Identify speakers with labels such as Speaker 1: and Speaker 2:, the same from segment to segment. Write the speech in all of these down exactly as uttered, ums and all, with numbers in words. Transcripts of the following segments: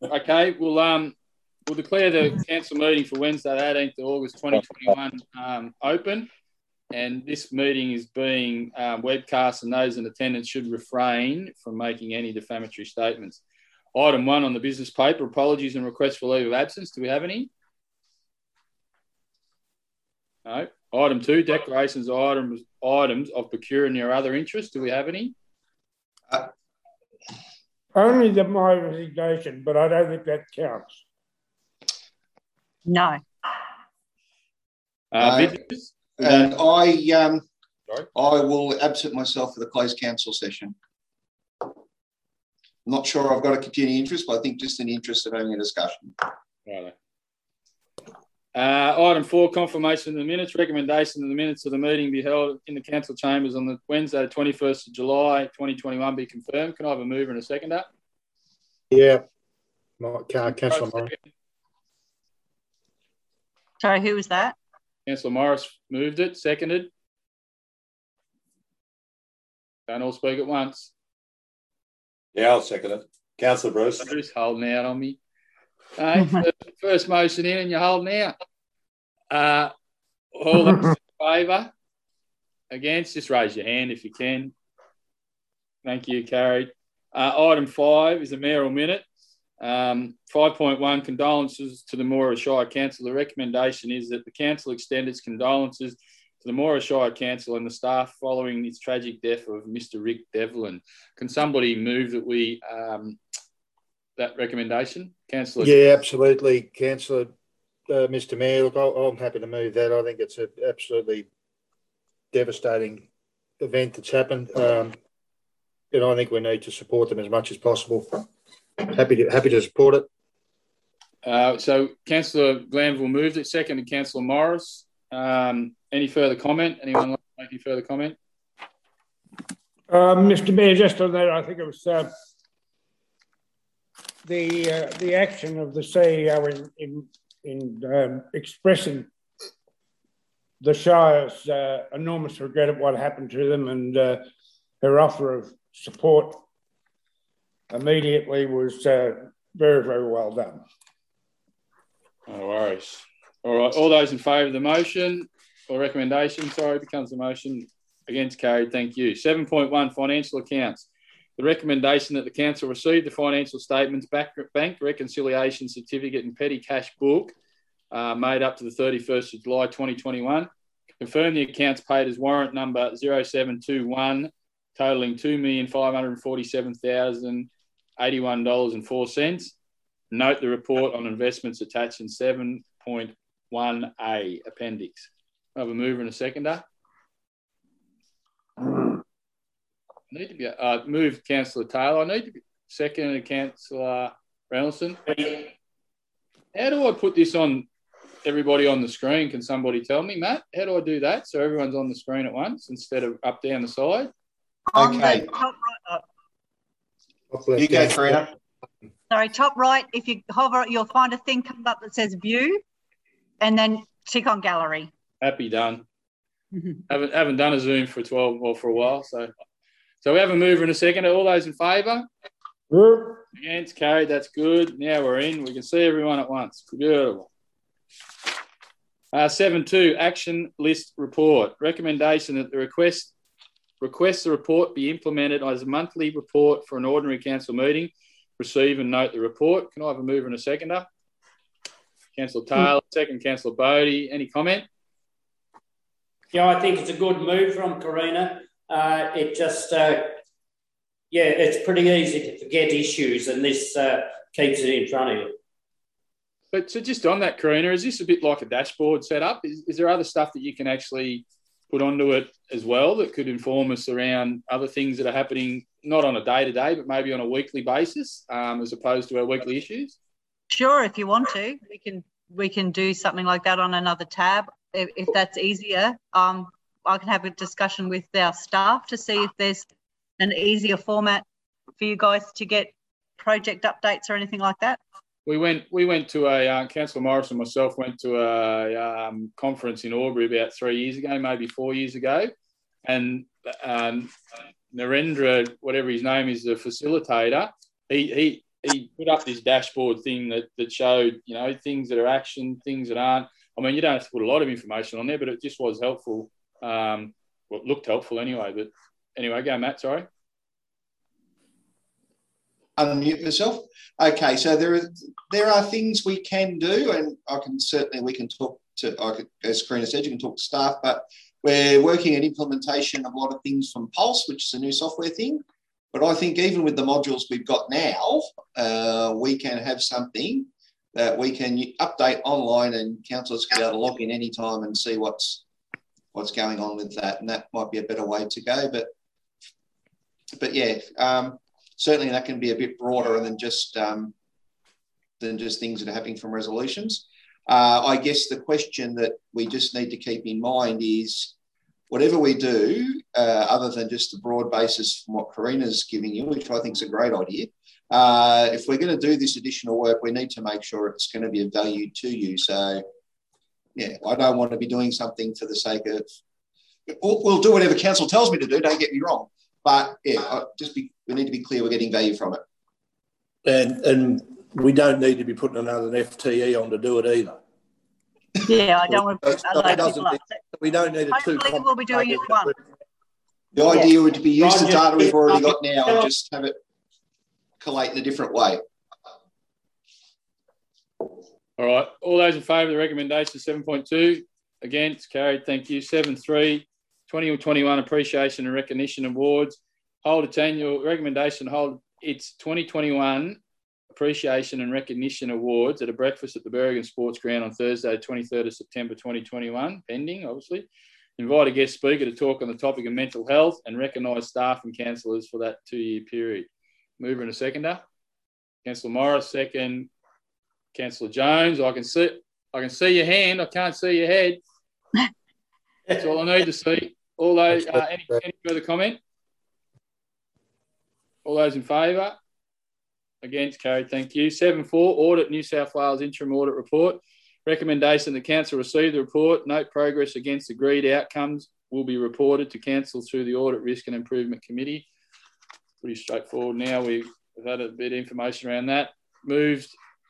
Speaker 1: Okay, we'll um we'll declare the council meeting for Wednesday, the eighteenth of August, twenty twenty-one, um, open. And this meeting is being um, webcast, and those in attendance should refrain from making any defamatory statements. Item one on the business paper, apologies and requests for leave of absence. Do we have any? No. Item two, declarations of items, items of peculiar or other interest. Do we have any?
Speaker 2: Uh,
Speaker 3: Only the my resignation, but I don't think that counts.
Speaker 4: No.
Speaker 1: Uh, business?
Speaker 2: And I, um,
Speaker 1: Sorry?
Speaker 2: I will absent myself for the closed council session. I'm not sure I've got a continuing interest, but I think just in the interest of having a discussion.
Speaker 1: Right. Uh, item four, confirmation of the minutes. Recommendation of the minutes of the meeting be held in the council chambers on the Wednesday, the twenty-first of July, twenty twenty-one be confirmed. Can I have a mover and a seconder?
Speaker 5: Yeah. Uh, Councillor Morris.
Speaker 4: Sorry, who was that?
Speaker 1: Councillor Morris moved it, seconded. Don't all speak at once.
Speaker 6: Yeah, I'll second it. Councillor Bruce.
Speaker 1: Bruce holding out on me. Uh, first, first motion in and you're holding out. Uh, all those in favour? Against? Just raise your hand if you can. Thank you, carried. Uh, item five is a mayoral minute. Um, five point one, condolences to the Moira Shire Council. The recommendation is that the council extend its condolences to the Moira Shire Council and the staff following its tragic death of Mister Rick Devlin. Can somebody move that we um, that recommendation, Councillor?
Speaker 5: Yeah, absolutely, Councillor, uh, Mister Mayor. Look, I'll, I'm happy to move that. I think it's an absolutely devastating event that's happened, um, and I think we need to support them as much as possible. Happy to happy to support it.
Speaker 1: Uh, so Councillor Glanville moved it, seconded Councillor Morris. Um, any further comment? Anyone like to make any further comment?
Speaker 3: Um, Mister Mayor, just on that, I think it was uh, the uh, the action of the C E O in in, in um, expressing the Shire's uh, enormous regret at what happened to them, and uh, her offer of support immediately was uh, very, very well done.
Speaker 1: No worries. All right. All those in favour of the motion or recommendation, sorry, becomes the motion. Against, carried. Thank you. seven point one, financial accounts. The recommendation that the council receive the financial statements, bank reconciliation certificate and petty cash book uh, made up to the thirty-first of July twenty twenty-one. Confirm the accounts paid as warrant number zero seven two one, totalling two million five hundred forty-seven thousand eighty-one dollars and four cents. Note the report on investments attached in seven point one A appendix. I have a mover and a seconder. I need to be uh, move Councillor Taylor. I need to be seconded Councillor Reynoldston. How do I put this on everybody on the screen? Can somebody tell me, Matt? How do I do that so everyone's on the screen at once instead of up down the side?
Speaker 4: On
Speaker 2: Okay.
Speaker 4: the top right,
Speaker 2: You go, Karina.
Speaker 4: sorry, top right, if you hover, you'll find a thing come up that says view and then tick on gallery.
Speaker 1: Happy done. haven't haven't done a Zoom for twelve or for a while, so so we have a mover and a second. All those in favour?
Speaker 3: Good.
Speaker 1: Against, carried. That's good. Now we're in. We can see everyone at once. Beautiful. Uh, seven two, action list report. Recommendation that the request request the report be implemented as a monthly report for an ordinary council meeting. Receive and note the report. Can I have a mover and a seconder? Councillor Taylor, second Councillor Bodie. Any comment?
Speaker 7: Yeah, I think it's a good move from Karina. Uh, it just, uh, yeah, it's pretty easy to forget issues, and this uh, keeps it in front of you.
Speaker 1: But so just on that, Karina, is this a bit like a dashboard setup? Is, is there other stuff that you can actually put onto it as well that could inform us around other things that are happening, not on a day-to-day, but maybe on a weekly basis, um, as opposed to our weekly issues?
Speaker 4: Sure, if you want to, we can we can do something like that on another tab if, if that's easier. Um, I can have a discussion with our staff to see if there's an easier format for you guys to get project updates or anything like that.
Speaker 1: We went we went to a, uh, Councillor Morris and myself went to a um, conference in Albury about three years ago, maybe four years ago. And um, Narendra, whatever his name is, the facilitator, he, he he put up this dashboard thing that, that showed, you know, things that are action, things that aren't. I mean, you don't have to put a lot of information on there, but it just was helpful. Um, well, it looked helpful anyway. But anyway, go, Matt, sorry.
Speaker 2: Unmute myself. Okay, so there are, there are things we can do, and I can certainly, we can talk to, I could, as Karina said, you can talk to staff, but we're working at implementation of a lot of things from Pulse, which is a new software thing. But I think even with the modules we've got now, uh, we can have something that we can update online and councillors can be able to log in anytime and see what's what's going on with that. And that might be a better way to go. But, but yeah, um, certainly that can be a bit broader than just, um, than just things that are happening from resolutions. Uh, I guess the question that we just need to keep in mind is whatever we do, uh, other than just the broad basis from what Karina's giving you, which I think is a great idea, uh, if we're going to do this additional work, we need to make sure it's going to be of value to you. So, yeah, I don't want to be doing something for the sake of, we'll, we'll do whatever council tells me to do, don't get me wrong. But, yeah, I just be, we need to be clear we're getting value from it.
Speaker 8: And, and we don't need to be putting another F T E on to do it either.
Speaker 4: Yeah, I don't want to
Speaker 8: so
Speaker 4: allow people
Speaker 8: need, we don't need a two.
Speaker 4: Hopefully we'll be doing it one.
Speaker 2: The idea
Speaker 4: yeah.
Speaker 2: would be use the data we've already got
Speaker 7: Roger.
Speaker 2: now and just have it collate in a different way.
Speaker 1: All right. All those in favour of the recommendation seven point two? Against? Carried. Thank you. seven three. twenty twenty-one Appreciation and Recognition Awards. Hold its annual recommendation. Hold its twenty twenty-one Appreciation and Recognition Awards at a breakfast at the Berrigan Sports Ground on Thursday, twenty-third of September twenty twenty-one, pending, obviously. Invite a guest speaker to talk on the topic of mental health and recognise staff and councillors for that two-year period. Mover and a seconder. Councillor Morris, second. Councillor Jones, I can see I can see your hand. I can't see your head. That's all I need to see. All those, uh, any, any further comment? All those in favour? Against? Carried. Thank you. seven four. Audit New South Wales Interim Audit Report. Recommendation that council receive the report. Note progress against agreed outcomes will be reported to council through the Audit Risk and Improvement Committee. Pretty straightforward now. We've had a bit of information around that. Moved.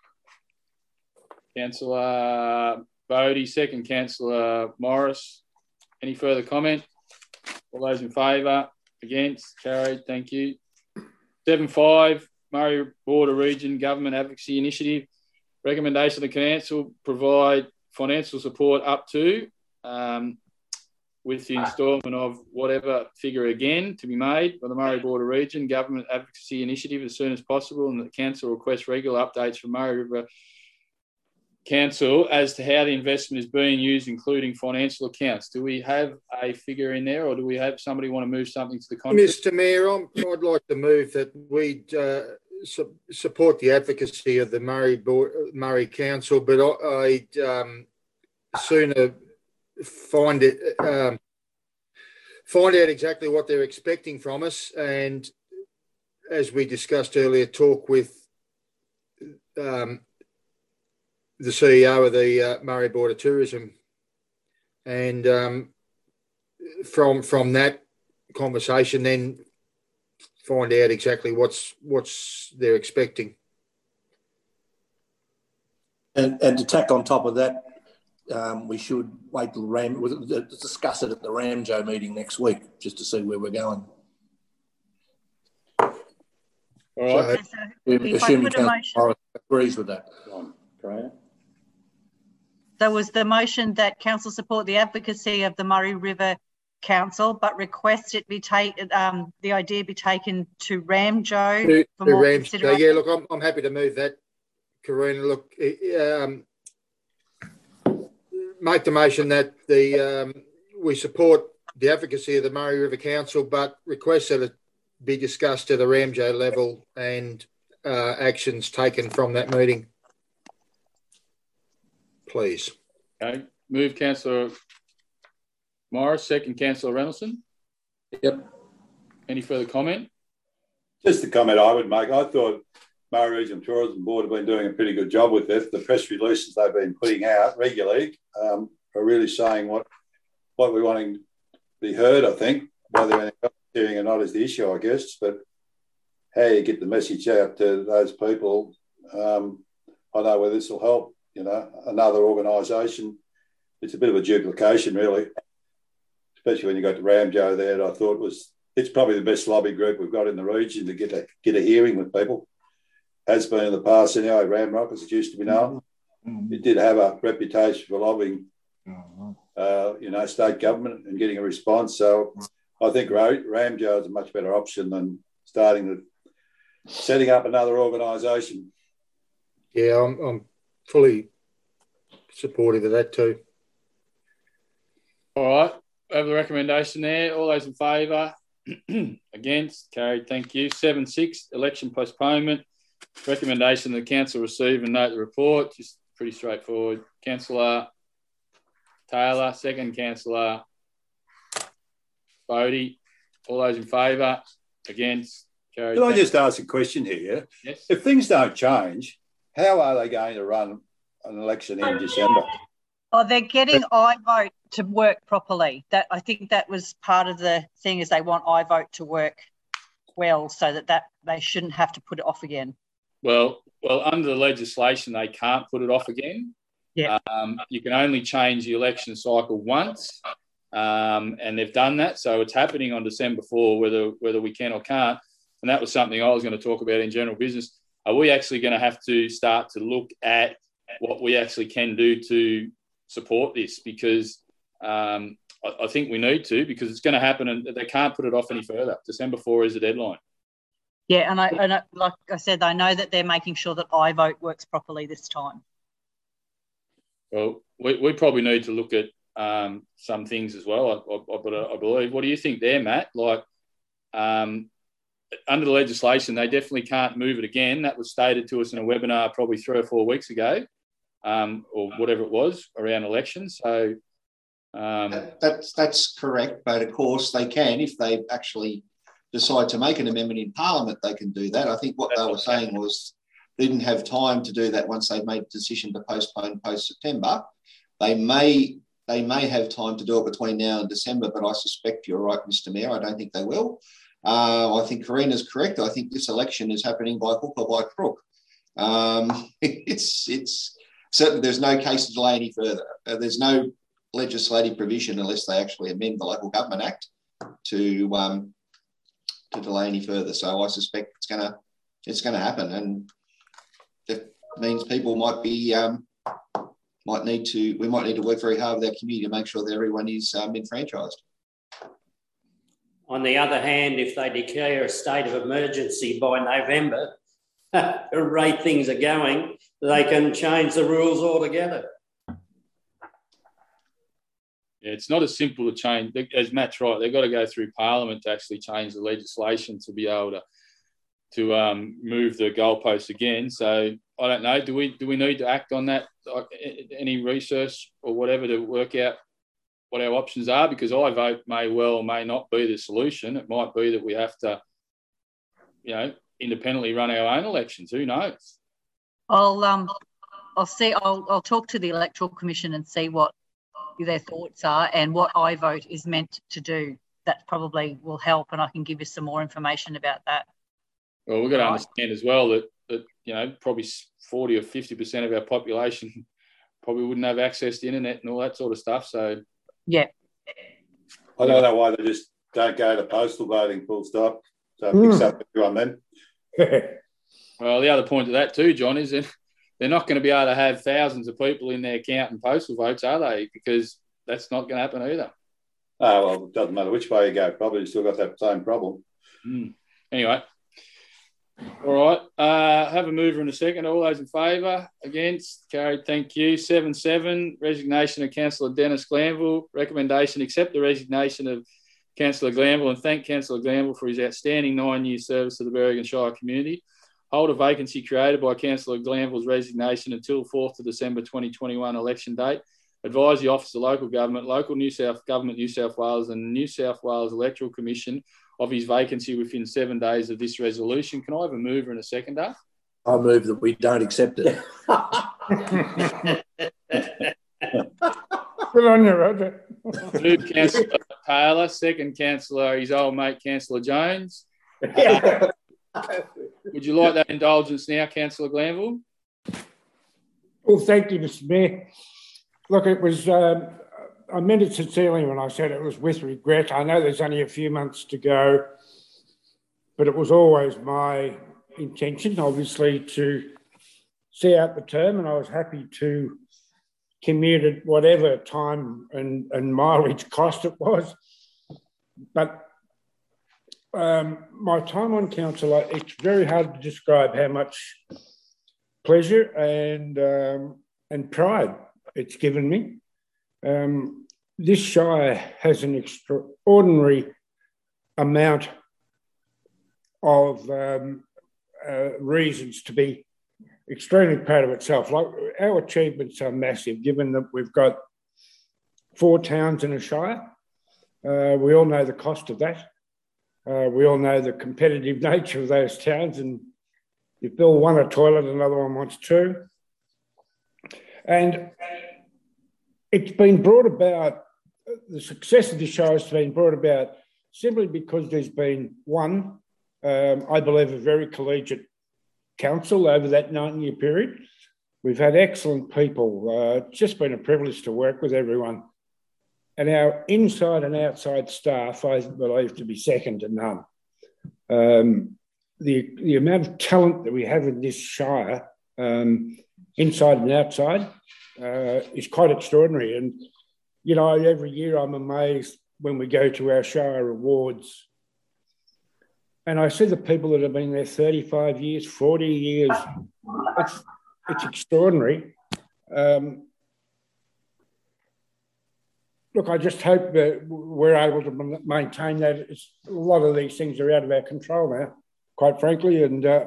Speaker 1: Councillor Bodie, second. Councillor Morris. Any further comment? All those in favour? Against? Carried. Thank you. seven five. Murray Border Region Government Advocacy Initiative. Recommendation the council provide financial support up to um, with the instalment of whatever figure again to be made by the Murray Border Region Government Advocacy Initiative as soon as possible, and the council requests regular updates from Murray River Council as to how the investment is being used, including financial accounts. Do we have a figure in there, or do we have somebody want to move something to the contrary?
Speaker 5: Mister Mayor, I'm, I'd like to move that we uh, su support the advocacy of the Murray Board, Murray Council, but I, I'd um, sooner find it um, find out exactly what they're expecting from us, and as we discussed earlier, talk with um, the C E O of the uh, Murray Board of Tourism, and um, from from that conversation, then find out exactly what's what's they're expecting.
Speaker 8: And and to tack on top of that, um, we should wait till Ram we'll discuss it at the Ramjo meeting next week, just to see where we're going.
Speaker 1: All right.
Speaker 4: So, if
Speaker 8: assuming
Speaker 4: I put a motion,
Speaker 8: Councillor agrees with that.
Speaker 4: there was the motion that council support the advocacy of the Murray River Council, but request it be taken, um, the idea be taken to Ramjo
Speaker 5: To,
Speaker 4: for
Speaker 5: to
Speaker 4: more
Speaker 5: Ramjo.
Speaker 4: consideration.
Speaker 5: Yeah, look, I'm, I'm happy to move that, Karina. Look, um, make the motion that the um, we support the advocacy of the Murray River Council, but request that it be discussed at a Ramjo level and uh, actions taken from that meeting. Please.
Speaker 1: Okay. Move Councillor Morris, second. Councillor Reynoldsson.
Speaker 8: Yep.
Speaker 1: Any further comment?
Speaker 6: Just a comment I would make. I thought Murray Regional Tourism Board have been doing a pretty good job with this. The press releases they've been putting out regularly um, are really saying what what we're wanting to be heard, I think. Whether anything else hearing or not is the issue, I guess. But how you get the message out to those people. Um, I know where this will help, you know, another organisation. It's a bit of a duplication, really, especially when you got the Ramjo there. I thought was it's probably the best lobby group we've got in the region to get a, get a hearing with people. Has been in the past anyway, Ramrock, as it used to be known. Mm-hmm. It did have a reputation for lobbying, mm-hmm. uh, you know, state government and getting a response. So I think Ramjo is a much better option than starting the, setting up another organisation.
Speaker 5: Yeah, I'm, I'm fully supportive of that too.
Speaker 1: All right, we have the recommendation there. All those in favour? Against? Carried. Thank you. seven six, election postponement. Recommendation the council receive and note the report. Just pretty straightforward. Councillor Taylor, second Councillor Bodie. All those in favour? Against? Carried.
Speaker 6: Can I just ask a question here?
Speaker 1: Yes.
Speaker 6: If things don't change, how are they going to run an election in December?
Speaker 4: Oh, they're getting iVote to work properly. That I think that was part of the thing is they want iVote to work well so that, that they shouldn't have to put it off again.
Speaker 1: Well, well, under the legislation, they can't put it off again.
Speaker 4: Yeah.
Speaker 1: Um, you can only change the election cycle once, um, and they've done that. So it's happening on December fourth, whether whether we can or can't. And that was something I was going to talk about in general business. Are we actually going to have to start to look at what we actually can do to support this? Because um, I, I think we need to, because it's going to happen and they can't put it off any further. December fourth is the deadline.
Speaker 4: Yeah, and I, and I, like I said, I know that they're making sure that iVote works properly this time.
Speaker 1: Well, we, we probably need to look at um, some things as well, I, I, I believe. What do you think there, Matt? Like, um, under the legislation, they definitely can't move it again. That was stated to us in a webinar probably three or four weeks ago, um, or whatever it was, around elections. So um,
Speaker 2: that, that's, that's correct. But, of course, they can if they actually decide to make an amendment in Parliament, they can do that. I think what they were saying was they didn't have time to do that once they made the decision to postpone post-September. They may they may have time to do it between now and December, but I suspect you're right, Mister Mayor. I don't think they will. Uh, I think Karina's correct. I think this election is happening by hook or by crook. Um, it's it's certainly there's no case to delay any further. Uh, there's no legislative provision unless they actually amend the Local Government Act to um, to delay any further. So I suspect it's gonna it's gonna happen, and that means people might be um, might need to we might need to work very hard with our community to make sure that everyone is um, enfranchised.
Speaker 7: On the other hand, if they declare a state of emergency by November, the rate things are going, they can change the rules altogether.
Speaker 1: Yeah, it's not as simple to change. As Matt's right, they've got to go through Parliament to actually change the legislation to be able to to um, move the goalposts again. So I don't know. Do we do we need to act on that? Like, any research or whatever to work out what our options are? Because iVote may well or may not be the solution. It might be that we have to, you know, independently run our own elections. Who knows?
Speaker 4: I'll um, I'll see. I'll I'll talk to the Electoral Commission and see what their thoughts are and what iVote is meant to do. That probably will help, and I can give you some more information about that.
Speaker 1: Well, we've got to understand as well that that you know probably forty or fifty percent of our population probably wouldn't have access to internet and all that sort of stuff. So.
Speaker 4: Yeah.
Speaker 6: I don't know why they just don't go to postal voting, full stop. So it picks up everyone then.
Speaker 1: Well, the other point to that too, John, is that they're not going to be able to have thousands of people in their counting postal votes, are they? Because that's not going to happen either.
Speaker 6: Oh, well, it doesn't matter which way you go. Probably still got that same problem.
Speaker 1: Mm. Anyway. All right. Uh, have a mover in a second. All those in favour? Against? Carried. Thank you. seven seven, resignation of Councillor Dennis Glanville. Recommendation, accept the resignation of Councillor Glanville and thank Councillor Glanville for his outstanding nine-year service to the Berrigan Shire community. Hold a vacancy created by Councillor Glanville's resignation until fourth of December twenty twenty-one election date. Advise the Office of Local Government, Local New South Government New South Wales and New South Wales Electoral Commission of his vacancy within seven days of this resolution. Can I have a mover and a seconder?
Speaker 8: I move that we don't accept it.
Speaker 3: Good on you, Roger.
Speaker 1: Move Councillor Taylor, second Councillor, his old mate, Councillor Jones. Uh, Would you like that indulgence now, Councillor Glanville?
Speaker 3: Well, thank you, Mister Mayor. Look, it was, um, I meant it sincerely when I said it was with regret. I know there's only a few months to go, but it was always my intention, obviously, to see out the term, and I was happy to commute at whatever time and, and mileage cost it was. But um, my time on council, it's very hard to describe how much pleasure and um, and pride it's given me. Um, this shire has an extraordinary amount of um, uh, reasons to be extremely proud of itself. Like, our achievements are massive, given that we've got four towns in a shire. Uh, we all know the cost of that. Uh, we all know the competitive nature of those towns, and if Bill won a toilet, another one wants two. And it's been brought about, the success of the shire has been brought about simply because there's been, one, um, I believe, a very collegiate council over that nine-year period. We've had excellent people. Uh, it's just been a privilege to work with everyone. And our inside and outside staff, I believe, to be second to none. Um, the, the amount of talent that we have in this shire, um, inside and outside, uh, is quite extraordinary. And, you know, every year I'm amazed when we go to our shire awards and I see the people that have been there thirty-five years, forty years. It's, it's extraordinary. Um, Look, I just hope that we're able to maintain that. It's, a lot of these things are out of our control now, quite frankly. And uh,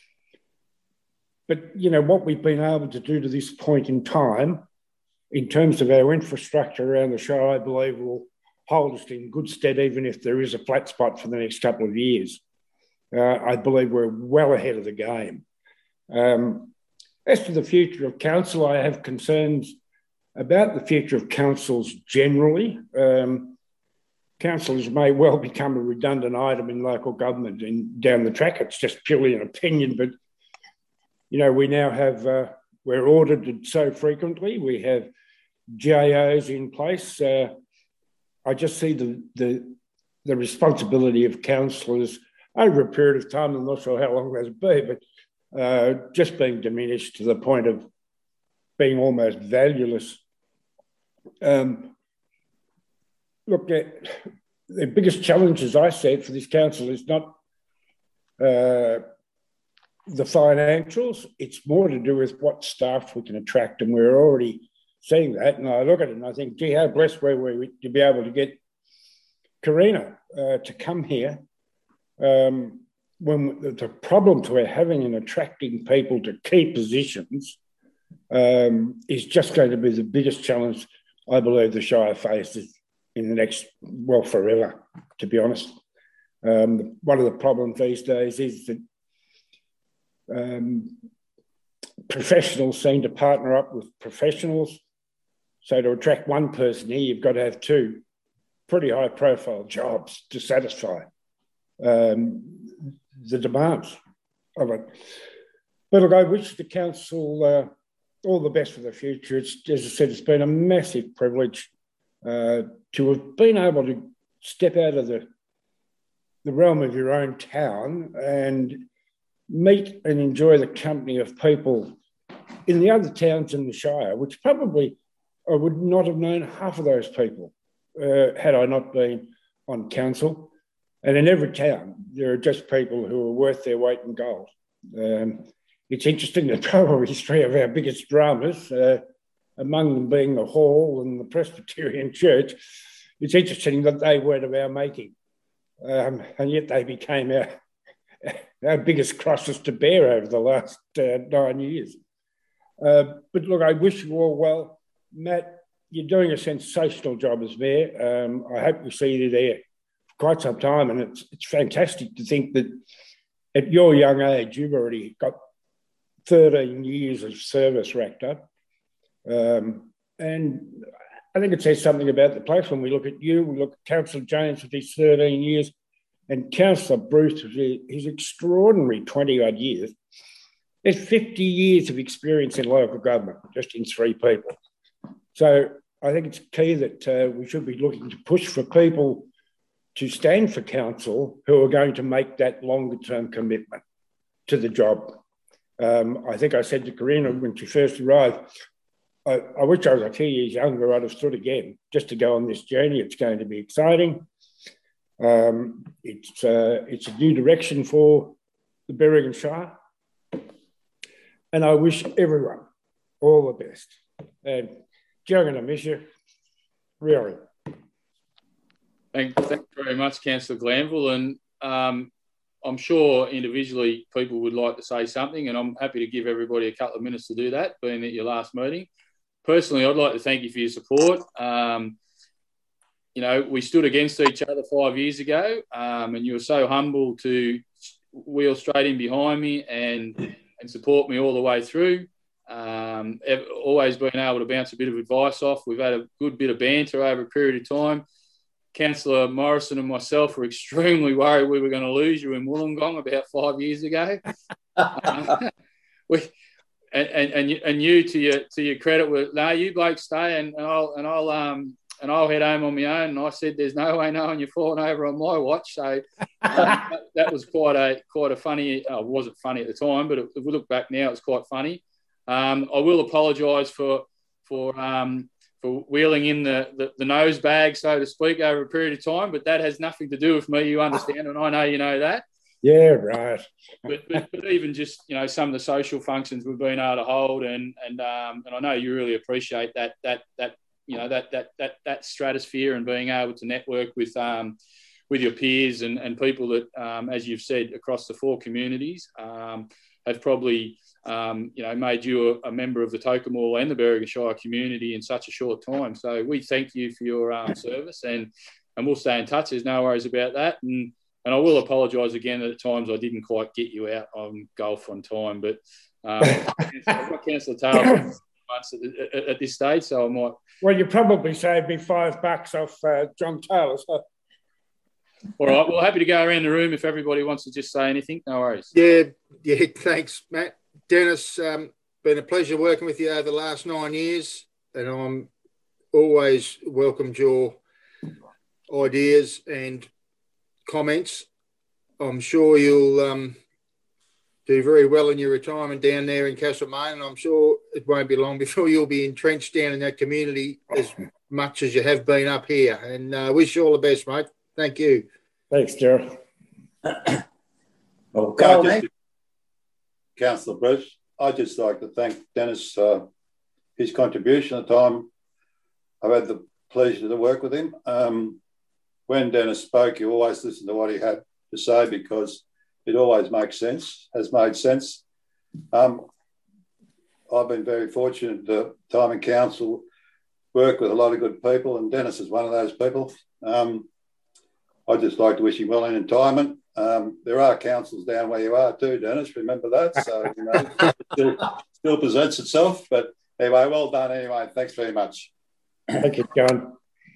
Speaker 3: but, you know, what we've been able to do to this point in time, in terms of our infrastructure around the shire, I believe will hold us in good stead, even if there is a flat spot for the next couple of years. Uh, I believe we're well ahead of the game. Um, as to the future of council, I have concerns about the future of councils generally. Um, councils may well become a redundant item in local government and down the track. It's just purely an opinion, but, you know, we now have, uh, we're audited so frequently. We have G A Os in place. Uh, I just see the, the, the responsibility of councillors over a period of time, I'm not sure how long that'll be, but uh, just being diminished to the point of being almost valueless. Um, look, the, the biggest challenges I see for this council is not uh, the financials. It's more to do with what staff we can attract, and we're already seeing that. And I look at it and I think, gee, how blessed were we to be able to get Karina uh, to come here um, when the problems we're having in attracting people to key positions um, is just going to be the biggest challenge I believe the shire faces in the next, well, forever, to be honest. Um, one of the problems these days is that um, professionals seem to partner up with professionals. So to attract one person here, you've got to have two pretty high-profile jobs to satisfy um, the demands of it. But look, I wish the council uh, all the best for the future. It's, as I said, it's been a massive privilege uh, to have been able to step out of the, the realm of your own town and meet and enjoy the company of people in the other towns in the shire, which probably I would not have known half of those people uh, had I not been on council. And in every town, there are just people who are worth their weight in gold. Um, It's interesting that probably three of our biggest dramas, uh, among them being the Hall and the Presbyterian Church, it's interesting that they weren't of our making. Um, and yet they became our, our biggest crosses to bear over the last uh, nine years. Uh, but look, I wish you all well. Matt, you're doing a sensational job as mayor. Um, I hope we see you there for quite some time. And it's, it's fantastic to think that at your young age, you've already got thirteen years of service racked up. Um, and I think it says something about the place when we look at you, we look at Councillor James with his thirteen years. And Councillor Bruce, his extraordinary twenty-odd years, there's fifty years of experience in local government, just in three people. So I think it's key that uh, we should be looking to push for people to stand for council who are going to make that longer-term commitment to the job. Um, I think I said to Karina when she first arrived, I, I wish I was a few years younger, I'd have stood again just to go on this journey. It's going to be exciting. Um, it's, uh, it's a new direction for the Berrigan Shire. And I wish everyone all the best. And Joe, I'm going to miss you, really.
Speaker 1: Thank, thanks very much, Councillor Glanville. And um, I'm sure individually people would like to say something, and I'm happy to give everybody a couple of minutes to do that, being at your last meeting. Personally, I'd like to thank you for your support. Um, you know, we stood against each other five years ago, um, and you were so humble to wheel straight in behind me and, and support me all the way through. Um, always been able to bounce a bit of advice off. We've had a good bit of banter over a period of time. Councillor Morrison and myself were extremely worried we were going to lose you in Wollongong about five years ago. um, we, and, and and you, and you to your to your credit were no, you blokes stay and, and I'll and I'll um and I'll head home on my own. And I said, "There's no way knowing you're falling over on my watch." So uh, that, that was quite a quite a funny. Uh, it wasn't funny at the time, but if we look back now, it's quite funny. Um, I will apologise for for. Um, for wheeling in the, the, the nose bag, so to speak, over a period of time, but that has nothing to do with me, you understand, and I know you know that.
Speaker 3: Yeah, right.
Speaker 1: but, but, but even just, you know, some of the social functions we've been able to hold, and and um, and I know you really appreciate that that that you know that that that that stratosphere and being able to network with um with your peers and and people that um, as you've said across the four communities um, have probably. Um, you know, made you a, a member of the Tocumwal and the Berrigan Shire community in such a short time. So we thank you for your um, service, and and we'll stay in touch. There's no worries about that. And and I will apologise again that at times I didn't quite get you out on golf on time, but um, I've got Councillor Taylor months at, at, at this stage, so I might.
Speaker 3: Well, you probably saved me five bucks off uh, John Taylor. So.
Speaker 1: All right. Well, happy to go around the room if everybody wants to just say anything. No worries.
Speaker 5: Yeah. Yeah. Thanks, Matt. Dennis, um, been a pleasure working with you over the last nine years, and I'm always welcomed your ideas and comments. I'm sure you'll um, do very well in your retirement down there in Castlemaine, and I'm sure it won't be long before you'll be entrenched down in that community as much as you have been up here. And I uh, wish you all the best, mate. Thank you.
Speaker 3: Thanks, Gerald.
Speaker 6: Well, Carl, just, Councillor Bruce, I'd just like to thank Dennis for uh, his contribution at the time. I've had the pleasure to work with him. Um, when Dennis spoke, you always listened to what he had to say because it always makes sense, has made sense. Um, I've been very fortunate at time in council, work with a lot of good people, and Dennis is one of those people. Um, I'd just like to wish him well in retirement. Um, there are councils down where you are too, Dennis, remember that. So, you know, it still, still presents itself. But anyway, well done anyway. Thanks very much.
Speaker 3: Thank you, John.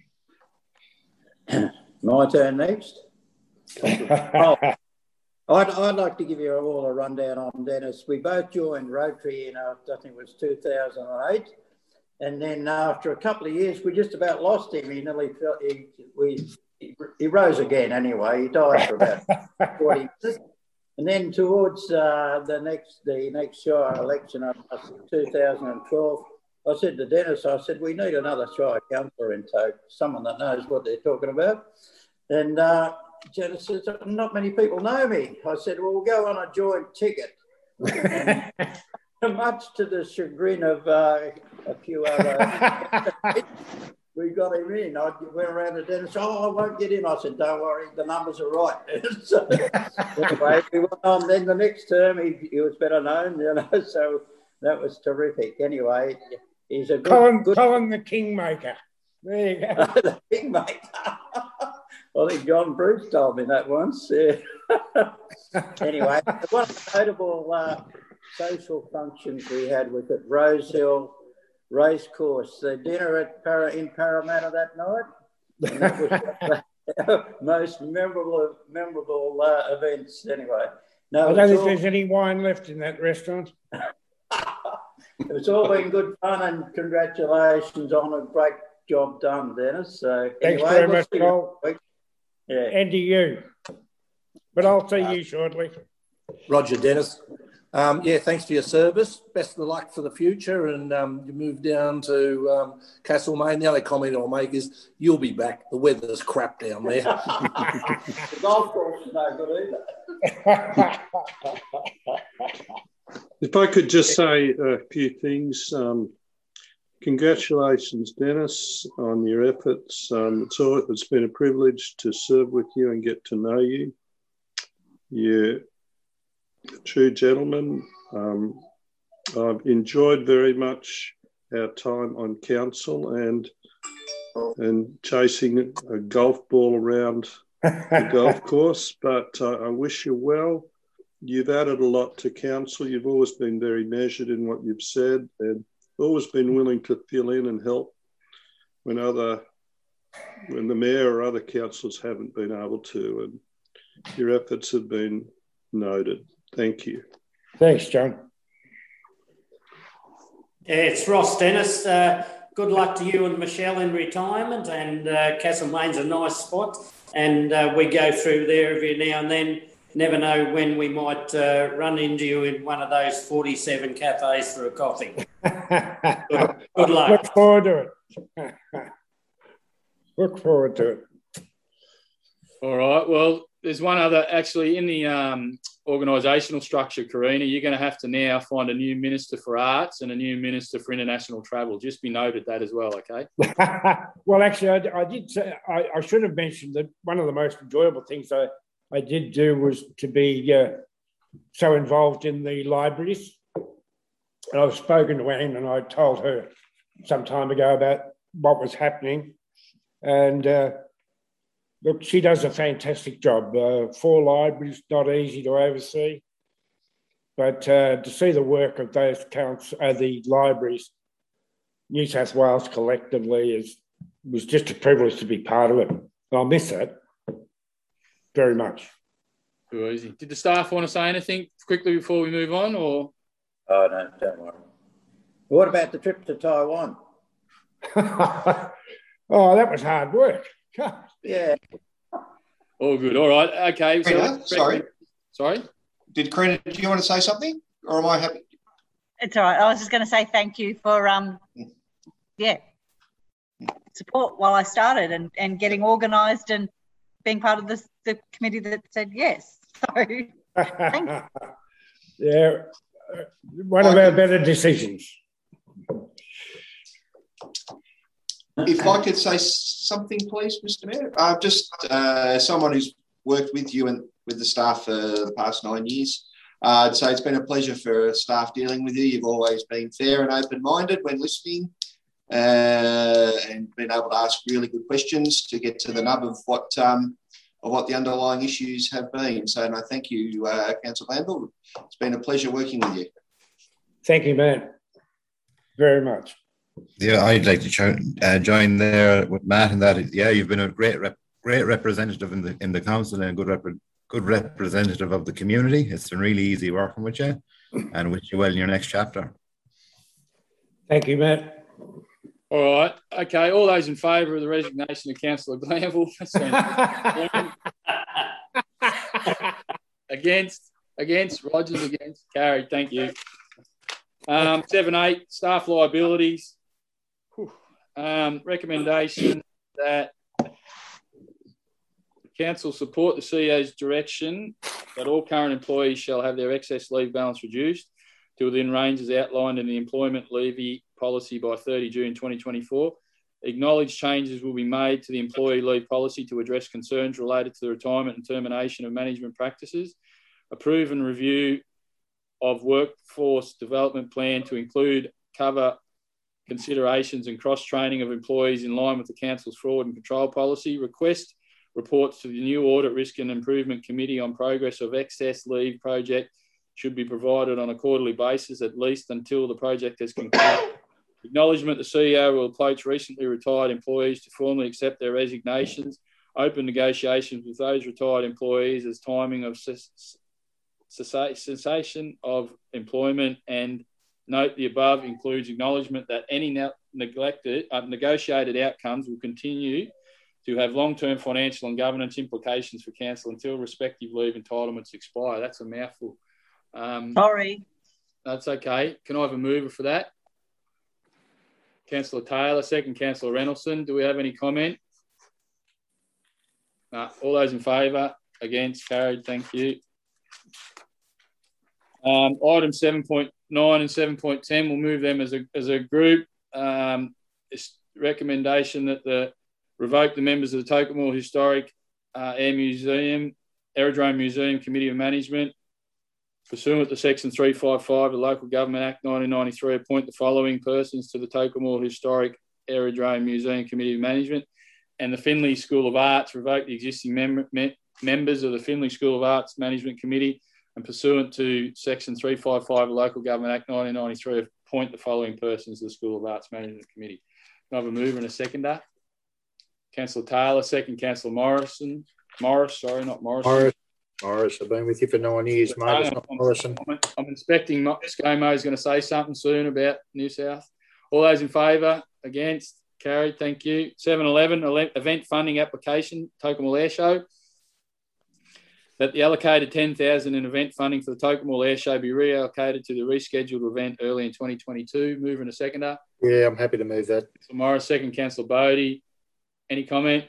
Speaker 9: My turn next. Oh, I'd, I'd like to give you all a rundown on Dennis. We both joined Rotary in, uh, I think it was two thousand eight. And then after a couple of years, we just about lost him. He nearly felt, he, we... He rose again anyway. He died for about forty minutes. And then towards uh, the next the next Shire election of two thousand twelve, I said to Dennis, I said, we need another Shire councillor in tow, someone that knows what they're talking about. And uh, Dennis says, not many people know me. I said, well, we'll go on a joint ticket. And much to the chagrin of uh, a few other... We got him in. I went around to Dennis. Oh, I won't get in. I said, don't worry, the numbers are right. So anyway, we went on. Then the next term, he, he was better known, you know. So that was terrific. Anyway, he's a good...
Speaker 3: Colin,
Speaker 9: good...
Speaker 3: Colin the Kingmaker. There you go.
Speaker 9: The Kingmaker. I think John Bruce told me that once. Yeah. Anyway, one of the notable uh, social functions we had was at Rosehill Racecourse, the dinner at Para, in Parramatta that night. And that was, most memorable memorable uh, events anyway. No,
Speaker 3: I don't think
Speaker 9: all,
Speaker 3: there's any wine left in that restaurant.
Speaker 9: It's all been good fun, and congratulations on a great job done, Dennis. So
Speaker 3: Thanks
Speaker 9: anyway,
Speaker 3: very
Speaker 9: we'll
Speaker 3: much,
Speaker 9: see
Speaker 3: Cole.
Speaker 9: you. Yeah.
Speaker 3: And to you. But I'll see you shortly.
Speaker 8: Roger, Dennis. Um, yeah, thanks for your service. Best of luck for the future. And um, you move down to um, Castlemaine. The only comment I'll make is you'll be back. The weather's crap down there.
Speaker 9: The golf course is no good either.
Speaker 10: If I could just say a few things. Um, congratulations, Dennis, on your efforts. Um, it's, all, it's been a privilege to serve with you and get to know you. You're a true gentleman. Um, I've enjoyed very much our time on council and and chasing a golf ball around the golf course, but uh, I wish you well. You've added a lot to council. You've always been very measured in what you've said and always been willing to fill in and help when other, when the mayor or other councillors haven't been able to. And your efforts have been noted. Thank you.
Speaker 3: Thanks, John.
Speaker 7: Yeah, it's Ross, Dennis. Uh, good luck to you and Michelle in retirement. And uh, Castlemaine's a nice spot. And uh, we go through there every now and then. Never know when we might uh, run into you in one of those forty-seven cafes for a coffee. good, good luck.
Speaker 3: Look forward to it. Look forward to it.
Speaker 1: All right. Well, there's one other, actually, in the um, organisational structure, Karina, you're going to have to now find a new Minister for Arts and a new Minister for International Travel. Just be noted that as well, okay?
Speaker 3: Well, actually, I, I did say, I, I should have mentioned that one of the most enjoyable things I, I did do was to be uh, so involved in the libraries. And I've spoken to Anne and I told her some time ago about what was happening. And uh, look, she does a fantastic job. Uh, four libraries, not easy to oversee. But uh, to see the work of those counts, uh, the libraries, New South Wales collectively, is was just a privilege to be part of it. I'll miss that very much.
Speaker 1: Too easy. Did the staff want to say anything quickly before we move on, or?
Speaker 9: Oh, no, don't worry. What about the trip to Taiwan?
Speaker 3: Oh, that was hard work.
Speaker 9: Yeah.
Speaker 1: All good. All right. Okay. So
Speaker 2: Karina, sorry.
Speaker 1: Sorry?
Speaker 2: Did Karina, do you want to say something? Or am I happy?
Speaker 4: It's all right. I was just going to say thank you for, um, yeah, support while I started and, and getting organised and being part of this, the committee that said yes. So, thank you.
Speaker 3: Yeah, one of our better decisions.
Speaker 2: If I could say something, please, Mister Mayor. Uh, just uh, someone who's worked with you and with the staff for the past nine years. Uh, I'd say it's been a pleasure for staff dealing with you. You've always been fair and open-minded when listening uh, and been able to ask really good questions to get to the nub of what um, of what the underlying issues have been. So, no, thank you, uh, Councillor Glanville. It's been a pleasure working with you.
Speaker 3: Thank you, Matt, very much.
Speaker 11: Yeah, I'd like to join, uh, join there with Matt in that. Yeah, you've been a great, rep, great representative in the in the council and a good rep, good representative of the community. It's been really easy working with you, and wish you well in your next chapter. Thank
Speaker 3: you, Matt.
Speaker 1: All right. Okay. All those in favour of the resignation of Councillor Glanville. Against, against, Rogers against, carried. Thank you. Um, seven, eight, staff liabilities. Um, recommendation that Council support the C E O's direction that all current employees shall have their excess leave balance reduced to within ranges outlined in the employment levy policy by thirty June twenty twenty-four. Acknowledged changes will be made to the employee leave policy to address concerns related to the retirement and termination of management practices. Approve and review of workforce development plan to include cover considerations and cross-training of employees in line with the Council's fraud and control policy. Request reports to the new Audit, Risk and Improvement Committee on progress of excess leave project should be provided on a quarterly basis at least until the project has concluded. Acknowledgement the C E O will approach recently retired employees to formally accept their resignations open negotiations with those retired employees as timing of cessation of employment, and note the above includes acknowledgement that any neglected, uh, negotiated outcomes will continue to have long-term financial and governance implications for council until respective leave entitlements expire. That's a mouthful. Um,
Speaker 4: Sorry.
Speaker 1: That's okay. Can I have a mover for that? Councillor Taylor, second Councillor Reynoldsson. Do we have any comment? No. All those in favour? Against? Carried. Thank you. Um, item seven point nine and seven point ten, we'll move them as a, as a group. Um, it's recommendation that the revoke the members of the Tocumwal Historic uh, Air Museum, Aerodrome Museum Committee of Management. Pursuant to Section three fifty-five of the Local Government Act nineteen ninety-three, appoint the following persons to the Tocumwal Historic Aerodrome Museum Committee of Management, and the Finley School of Arts revoke the existing mem me members of the Finley School of Arts Management Committee, and pursuant to Section three fifty-five of the Local Government Act nineteen ninety-three, appoint the following persons to the School of Arts Management Committee. Can I have a mover and a seconder? Councillor Taylor, second Councillor Morrison. Morris, sorry, not Morrison.
Speaker 5: Morris. Morris, I've been with you for nine years, mate. It's not
Speaker 1: I'm,
Speaker 5: Morrison.
Speaker 1: I'm, I'm expecting ScoMo is going to say something soon about New South. All those in favour? Against? Carried. Thank you. seven eleven, event funding application, Tocumwal Air Show. That the allocated ten thousand dollars in event funding for the Tocumwal Air Show be reallocated to the rescheduled event early in twenty twenty-two. Mover and a seconder.
Speaker 5: Yeah, I'm happy to move that.
Speaker 1: So Morris, second Councillor Bodie. Any comment?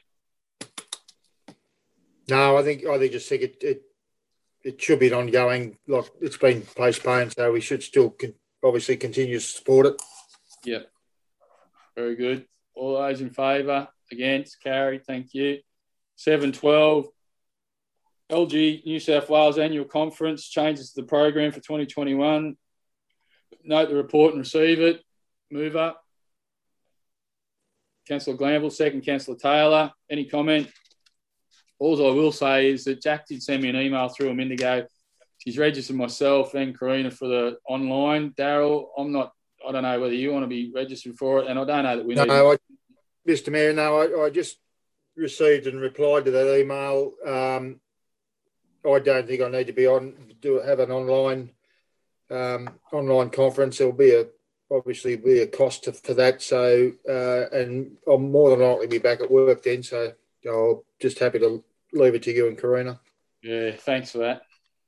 Speaker 5: No, I think I think just think it, it it should be an ongoing. Like it's been postponed, so we should still con obviously continue to support it.
Speaker 1: Yep. Very good. All those in favour? Against? Carried. Thank you. seven twelve. L G New South Wales Annual Conference changes to the program for twenty twenty-one. Note the report and receive it. Move up. Councillor Glanville, second Councillor Taylor. Any comment? All I will say is that Jack did send me an email through a minute ago. She's registered myself and Karina for the online. Daryl, I'm not, I don't know whether you want to be registered for it, and I don't know that we
Speaker 5: no,
Speaker 1: need...
Speaker 5: No, I, Mister Mayor, no, I, I just received and replied to that email. Um, I don't think I need to be on, do have an online um, online conference. There will be a, obviously be a cost to, for that. So, uh, and I'll more than likely be back at work then. So I'll just happy to leave it to you and Karina.
Speaker 1: Yeah, thanks for that.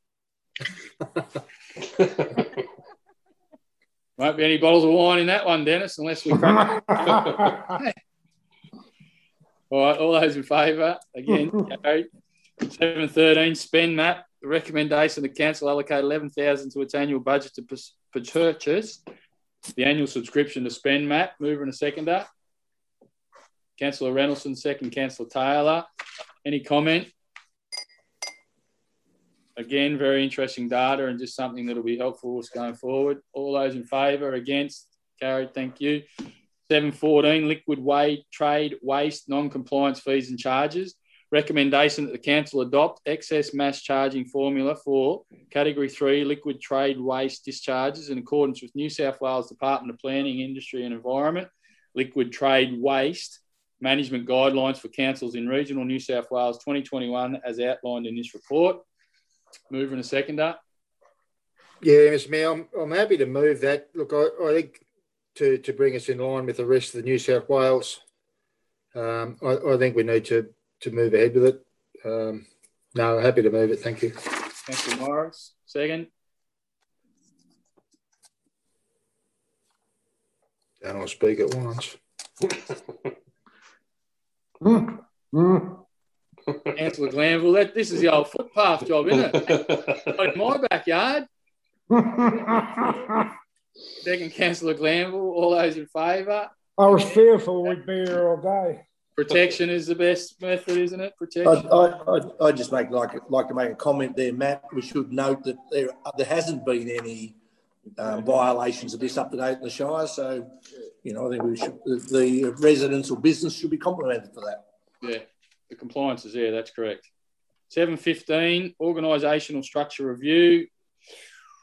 Speaker 1: Won't be any bottles of wine in that one, Dennis, unless we crack it. All right, all those in favour? Again, carried. seven thirteen, spend map. The recommendation the council allocate eleven thousand dollars to its annual budget to purchase the annual subscription to spend map. Mover and a seconder. Councillor Reynoldsson, second Councillor Taylor. Any comment? Again, very interesting data and just something that will be helpful for us going forward. All those in favour? Against? Carried. Thank you. seven fourteen, liquid weight, trade, waste, non-compliance fees and charges. Recommendation that the council adopt excess mass charging formula for category three liquid trade waste discharges in accordance with New South Wales Department of Planning, Industry and Environment liquid trade waste management guidelines for councils in regional New South Wales twenty twenty-one as outlined in this report. Mover and a seconder.
Speaker 5: Yeah, Mister Mayor, I'm, I'm happy to move that. Look, I, I think to, to bring us in line with the rest of the New South Wales, um, I, I think we need to to move ahead with it. Um, no, happy to move it. Thank you.
Speaker 1: Councillor Morris, second.
Speaker 5: And I'll speak at once.
Speaker 1: Councillor Glanville, that, this is the old footpath job, isn't it? Not in my backyard. Second Councillor Glanville, all those in favour?
Speaker 3: I was fearful we'd be here all day.
Speaker 1: Protection is the best method, isn't it? Protection.
Speaker 8: I, I, I, I just make like like to make a comment there, Matt. We should note that there there hasn't been any um, violations of this up to date in the Shire. So, you know, I think we should, the, the residents or business should be complimented for that.
Speaker 1: Yeah, the compliance is there. That's correct. seven fifteen, organisational structure review.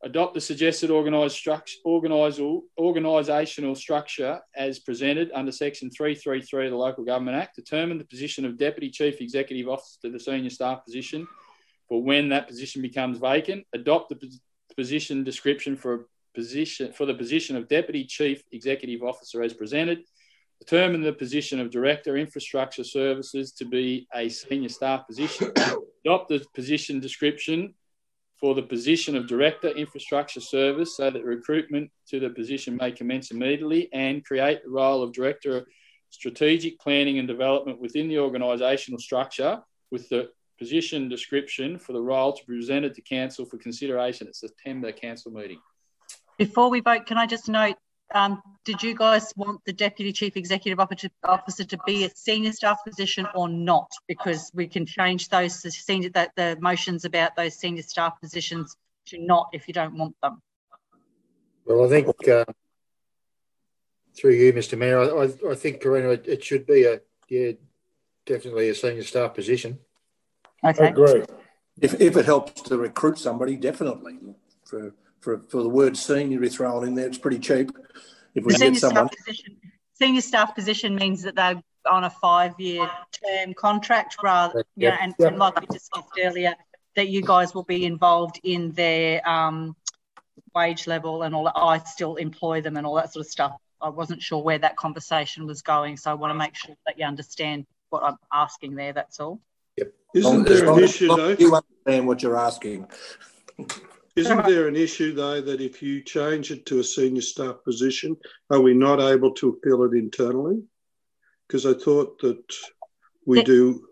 Speaker 1: Adopt the suggested organised structure, organisational structure as presented under Section three thirty-three of the Local Government Act. Determine the position of Deputy Chief Executive Officer to the senior staff position for when that position becomes vacant. Adopt the position description for a position for the position of Deputy Chief Executive Officer as presented. Determine the position of Director Infrastructure Services to be a senior staff position. Adopt the position description for the position of Director Infrastructure Service so that recruitment to the position may commence immediately, and create the role of Director of Strategic Planning and Development within the organisational structure, with the position description for the role to be presented to Council for consideration at September Council meeting.
Speaker 4: Before we vote, can I just note, um, did you guys want the Deputy Chief Executive Officer to be a senior staff position or not? Because we can change those to senior, the, the motions about those senior staff positions to not if you don't want them.
Speaker 5: Well, I think uh, through you, Mister Mayor, I, I, I think, Karina, it, it should be a, yeah, definitely a senior staff position.
Speaker 4: Okay.
Speaker 3: I agree.
Speaker 8: If, if it helps to recruit somebody, definitely. For, for, for the word senior be thrown in there, it's pretty cheap. If we
Speaker 4: the
Speaker 8: get
Speaker 4: senior
Speaker 8: someone.
Speaker 4: Staff position, senior staff position means that they're on a five-year term contract rather, you know, and,
Speaker 8: Yep.
Speaker 4: and like we discussed earlier, that you guys will be involved in their um, wage level and all that. I still employ them and all that sort of stuff. I wasn't sure where that conversation was going, so I want to make sure that you understand what I'm asking there, that's all.
Speaker 8: Yep.
Speaker 10: Isn't there an issue, though?
Speaker 8: You understand what you're asking.
Speaker 10: Isn't there an issue, though, that if you change it to a senior staff position, are we not able to fill it internally? Because I thought that we do.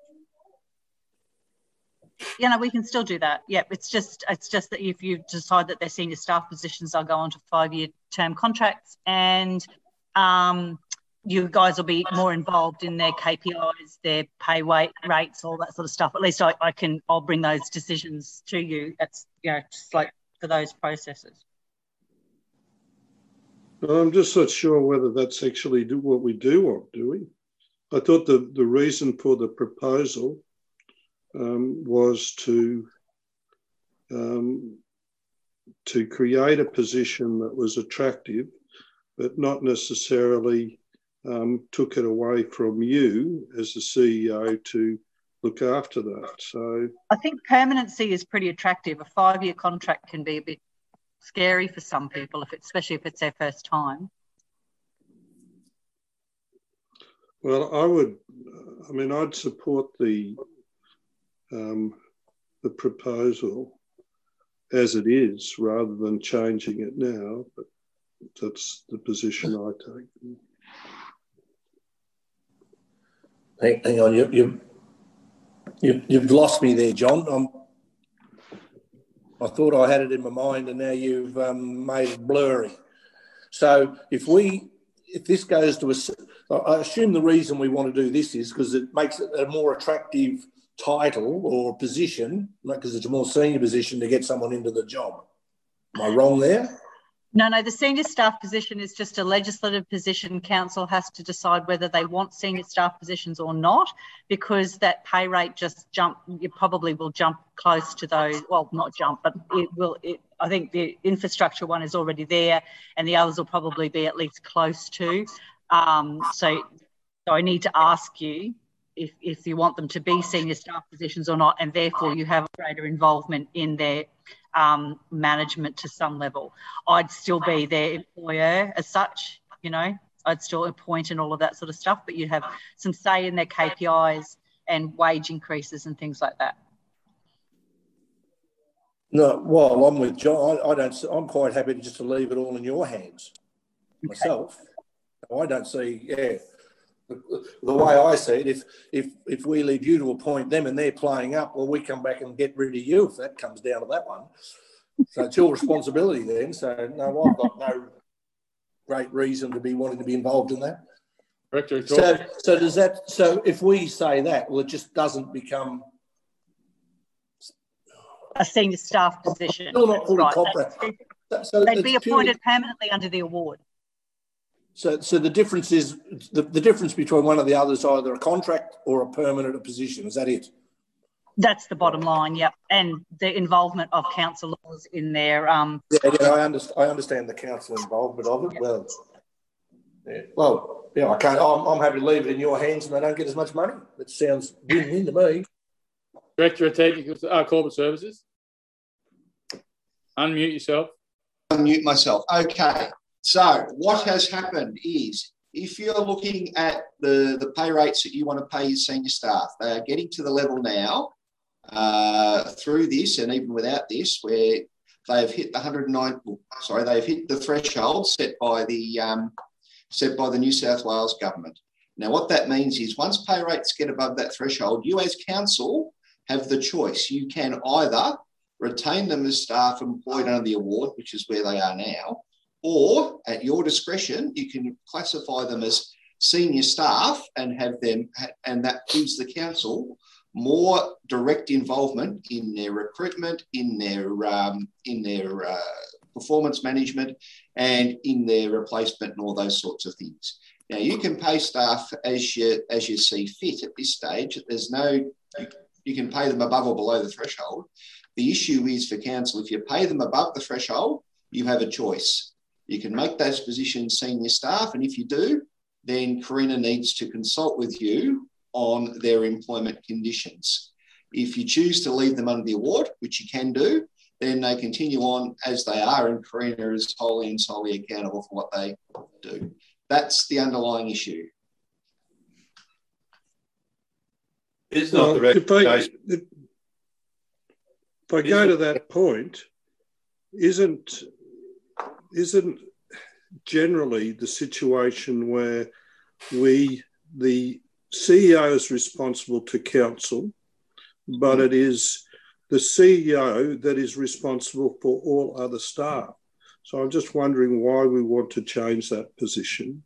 Speaker 4: You know, we can still do that. Yeah, it's just it's just that if you decide that their senior staff positions are go on to five-year term contracts, and um, you guys will be more involved in their K P Is, their pay weight rates, all that sort of stuff. At least I, I can, I'll bring those decisions to you. That's, you know, just like for those processes.
Speaker 10: I'm just not sure whether that's actually do what we do want, do we? I thought the, the reason for the proposal um, was to um, to create a position that was attractive, but not necessarily um, took it away from you as the C E O to look after that. So
Speaker 4: I think permanency is pretty attractive. A five-year contract can be a bit scary for some people, if it's, especially if it's their first time.
Speaker 10: Well, I would, I mean, I'd support the um, the proposal as it is rather than changing it now, but that's the position I take.
Speaker 8: Hang, hang on, you, you, you, you've lost me there, John. I'm, I thought I had it in my mind and now you've um, made it blurry. So if we, if this goes to a, I assume the reason we want to do this is because it makes it a more attractive title or position, because it's a more senior position to get someone into the job. Am I wrong there?
Speaker 4: No, no, the senior staff position is just a legislative position. Council has to decide whether they want senior staff positions or not, because that pay rate just jump, you probably will jump close to those, well, not jump, but it will, it, I think the infrastructure one is already there and the others will probably be at least close to. Um, so, so I need to ask you if, if you want them to be senior staff positions or not, and therefore you have greater involvement in their Um, management to some level. I'd still be their employer as such, you know, I'd still appoint and all of that sort of stuff, but you'd have some say in their K P Is and wage increases and things like that.
Speaker 8: No, well, I'm with John. I, I don't. I'm quite happy to just to leave it all in your hands myself. Okay. I don't see, yeah, the, the way I see it. If if if we leave you to appoint them and they're playing up, well, we come back and get rid of you if that comes down to that one. So it's your responsibility then. So no, I've got no great reason to be wanting to be involved in that.
Speaker 1: Director,
Speaker 8: so so does that? So if we say that, well, it just doesn't become
Speaker 4: a senior staff position.
Speaker 8: Still not fully
Speaker 4: right.
Speaker 8: comprehensive.
Speaker 4: They'd,
Speaker 8: so
Speaker 4: they'd be appointed
Speaker 8: purely,
Speaker 4: permanently under the award.
Speaker 8: So, so the difference is the, the difference between one or the other is either a contract or a permanent position. Is that it?
Speaker 4: That's the bottom line, yep. And the involvement of councillors in their... Um,
Speaker 8: yeah, yeah, I, understand, I understand the council involvement of it. Yep. Well, yeah. well, yeah, I can't, I'm, I'm happy to leave it in your hands and they don't get as much money. That sounds win-win to me.
Speaker 1: Director of Technical uh, Corporate Services. Unmute yourself.
Speaker 2: Unmute myself. Okay. So what has happened is if you're looking at the, the pay rates that you want to pay your senior staff, they are getting to the level now uh, through this and even without this where they've hit the one hundred nine, sorry, they've hit the threshold set by the um, set by the New South Wales government. Now, what that means is once pay rates get above that threshold, you as council have the choice. You can either retain them as staff employed under the award, which is where they are now, or at your discretion, you can classify them as senior staff and have them, and that gives the council more direct involvement in their recruitment, in their um, in their uh, performance management, and in their replacement and all those sorts of things. Now, you can pay staff as you as you see fit at this stage. There's no, you, you can pay them above or below the threshold. The issue is for council, if you pay them above the threshold, you have a choice. You can make those positions senior staff, and if you do, then Carina needs to consult with you on their employment conditions. If you choose to leave them under the award, which you can do, then they continue on as they are, and Carina is wholly and solely accountable for what they do. That's the underlying issue.
Speaker 6: It's not
Speaker 10: well,
Speaker 6: the recommendation.
Speaker 10: If I, if, if I go to that point, isn't isn't generally the situation where we, the C E O is responsible to council, but it is the C E O that is responsible for all other staff. So I'm just wondering why we want to change that position.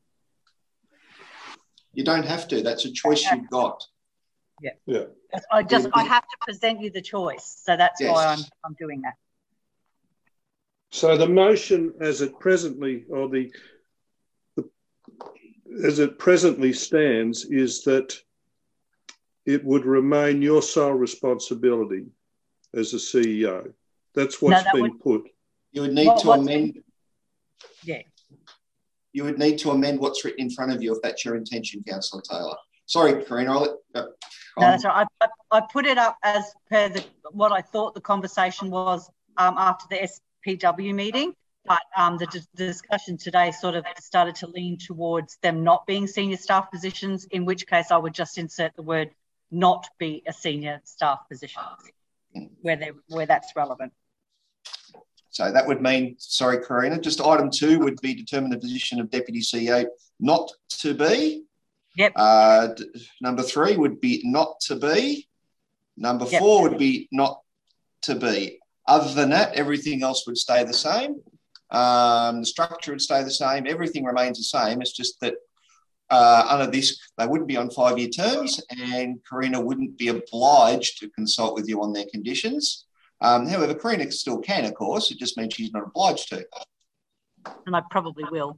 Speaker 2: You don't have to. That's a choice you've got.
Speaker 4: Yeah.
Speaker 10: Yeah.
Speaker 4: I just I have to present you the choice, so that's yes. why I'm I'm doing that.
Speaker 10: So the motion, as it presently, or the, the as it presently stands, is that it would remain your sole responsibility as a C E O. That's what's no, that been would, put.
Speaker 2: You would need what, to amend. Been,
Speaker 4: yeah.
Speaker 2: You would need to amend what's written in front of you if that's your intention, Councillor Taylor. Sorry, Carina. I'll let, uh,
Speaker 4: no, that's right. I, I, I put it up as per the, what I thought the conversation was um, after the S P W meeting, but um, the, the discussion today sort of started to lean towards them not being senior staff positions, in which case I would just insert the word not be a senior staff position where, they, where that's relevant.
Speaker 2: So that would mean, sorry, Carina, just item two would be determine the position of Deputy C E O not to be.
Speaker 4: Yep.
Speaker 2: Uh, number three would be not to be. Number yep. four would be not to be. Other than that, everything else would stay the same. Um, the structure would stay the same. Everything remains the same. It's just that uh, under this, they wouldn't be on five-year terms, and Carina wouldn't be obliged to consult with you on their conditions. Um, however, Carina still can, of course. It just means she's not obliged to.
Speaker 4: And I probably will.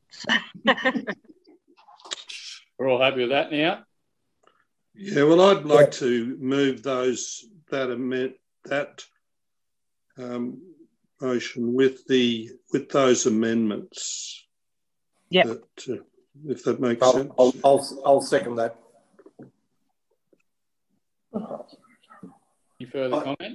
Speaker 1: We're all happy with that now.
Speaker 10: Yeah, well, I'd like to move those that amend that um, motion with the with those amendments.
Speaker 4: Yeah.
Speaker 10: Uh, if that makes
Speaker 8: I'll,
Speaker 10: sense.
Speaker 8: I'll, I'll, I'll second that.
Speaker 1: Any further I, comment?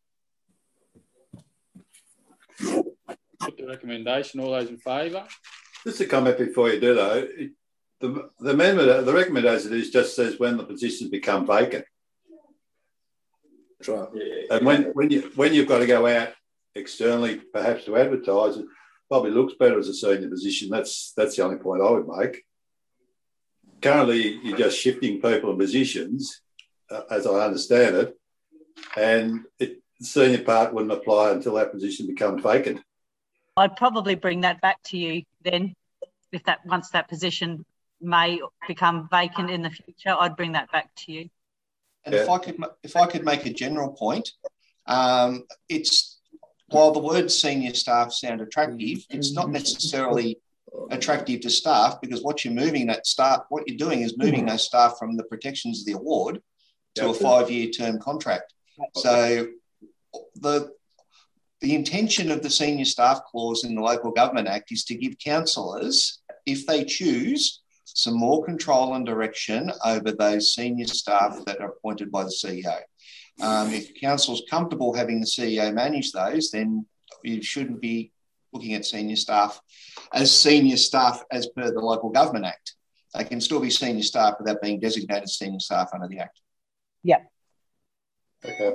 Speaker 1: Put the recommendation. All those in favour?
Speaker 6: Just a comment before you do, though. It, the, the amendment, the recommendation is just says when the positions become vacant.
Speaker 8: That's right.
Speaker 6: Yeah. And when when you when you've got to go out externally, perhaps to advertise, it probably looks better as a senior position. That's that's the only point I would make. Currently, you're just shifting people in positions, uh, as I understand it, and it, the senior part wouldn't apply until that position becomes vacant.
Speaker 4: I'd probably bring that back to you then, if that once that position may become vacant in the future, I'd bring that back to you.
Speaker 2: And yeah. if I could, if I could make a general point, um, it's while the word senior staff sound attractive, it's not necessarily attractive to staff, because what you're moving that staff, what you're doing is moving those staff from the protections of the award to a five-year term contract. So the the intention of the Senior Staff Clause in the Local Government Act is to give councillors, if they choose, some more control and direction over those senior staff that are appointed by the C E O. Um, if council's comfortable having the C E O manage those, then you shouldn't be looking at senior staff as senior staff as per the Local Government Act. They can still be senior staff without being designated senior staff under the Act.
Speaker 4: Yep.
Speaker 2: Okay.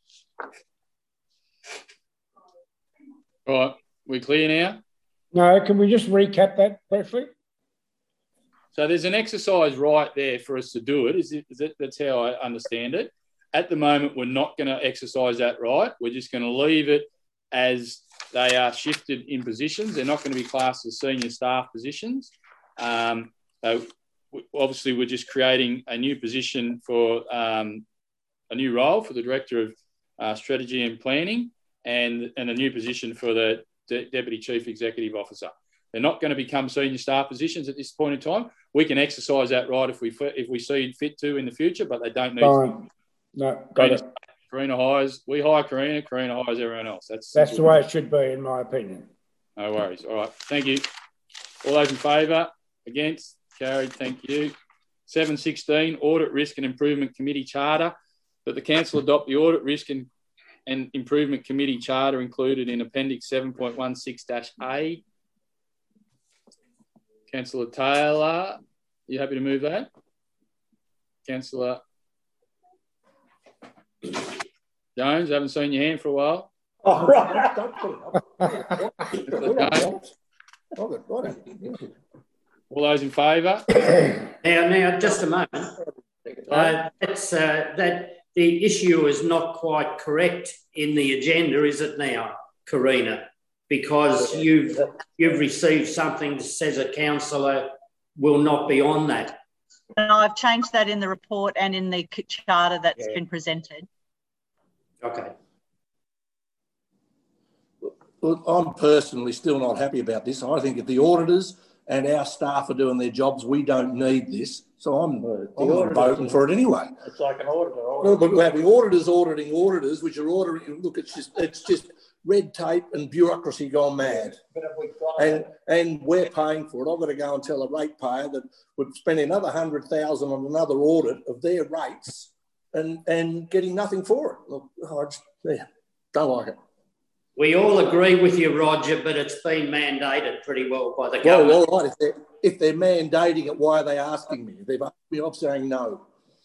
Speaker 1: All right, we clear now?
Speaker 3: No, can we just recap that briefly?
Speaker 1: So there's an exercise right there for us to do it. Is it, is it? That's how I understand it. At the moment, we're not going to exercise that right. We're just going to leave it as they are shifted in positions. They're not going to be classed as senior staff positions. Um, so obviously, we're just creating a new position for um, a new role for the Director of uh, Strategy and Planning and, and a new position for the De- Deputy Chief Executive Officer. They're not going to become senior staff positions at this point in time. We can exercise that right if we if we see fit to in the future, but they don't need
Speaker 3: Fine.
Speaker 1: to.
Speaker 3: No, got it.
Speaker 1: Karina hires, we hire Karina, Karina hires everyone else. That's
Speaker 3: That's the way it should be, in my opinion.
Speaker 1: No worries. All right. Thank you. All those in favour? Against? Carried. Thank you. seven sixteen, Audit Risk and Improvement Committee Charter. That the Council adopt the Audit Risk and, and Improvement Committee Charter included in Appendix seven point one six A. Councillor Taylor, you happy to move that? Councillor Jones, I haven't seen your hand for a while.
Speaker 8: Oh, right. Don't put it up.
Speaker 1: All those in favour?
Speaker 7: Now, now, just a moment. Uh, that's, uh, that the issue is not quite correct in the agenda, is it now, Karina? Because you've you've received something that says a councillor will not be on that.
Speaker 4: And I've changed that in the report and in the charter that's yeah. been presented.
Speaker 7: Okay.
Speaker 8: Well, I'm personally still not happy about this. I think if the auditors and our staff are doing their jobs, we don't need this. So I'm, I'm voting for it anyway.
Speaker 9: It's like an auditor.
Speaker 8: Well, but we're having auditors auditing auditors, which are ordering. Look, it's just it's just red tape and bureaucracy gone mad. And and we're paying for it. I've got to go and tell a ratepayer that we're spending another hundred thousand on another audit of their rates and and getting nothing for it. Look, I just yeah, don't like it.
Speaker 7: We all agree with you, Roger, but it's been mandated pretty well by the
Speaker 8: well,
Speaker 7: government.
Speaker 8: All right, if they're, if they're mandating it, why are they asking me? If they've asked me, I'm saying no.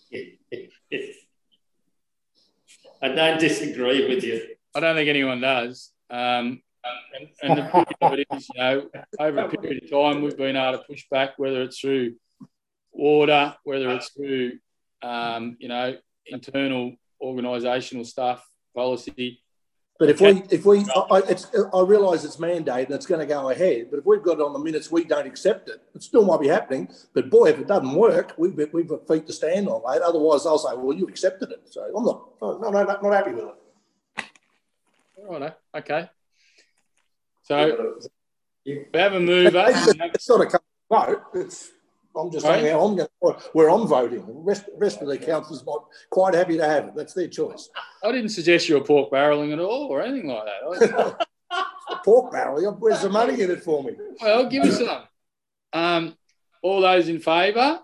Speaker 7: I don't disagree with you.
Speaker 1: I don't think anyone does. Um, and, and the beauty of it is, you know, over a period of time, we've been able to push back, whether it's through order, whether it's through, um, you know, internal organisational stuff, policy.
Speaker 8: But if we, if we, I, it's, I realise it's mandated and it's going to go ahead, but if we've got it on the minutes, we don't accept it. It still might be happening, but boy, if it doesn't work, we've, we've got feet to stand on, mate. Otherwise, they'll say, well, you accepted it. So I'm not, no, no, not happy with it.
Speaker 1: All right, okay. So we have a mover.
Speaker 8: It's not a vote. It's, I'm just saying how I'm going to, where I'm voting. The rest, rest of the councillors might quite happy to have it. That's their choice.
Speaker 1: I didn't suggest you were pork barrelling at all or anything like that.
Speaker 8: Pork barrelling? Where's the money in it for me?
Speaker 1: Well, give us some. Um, all those in favour?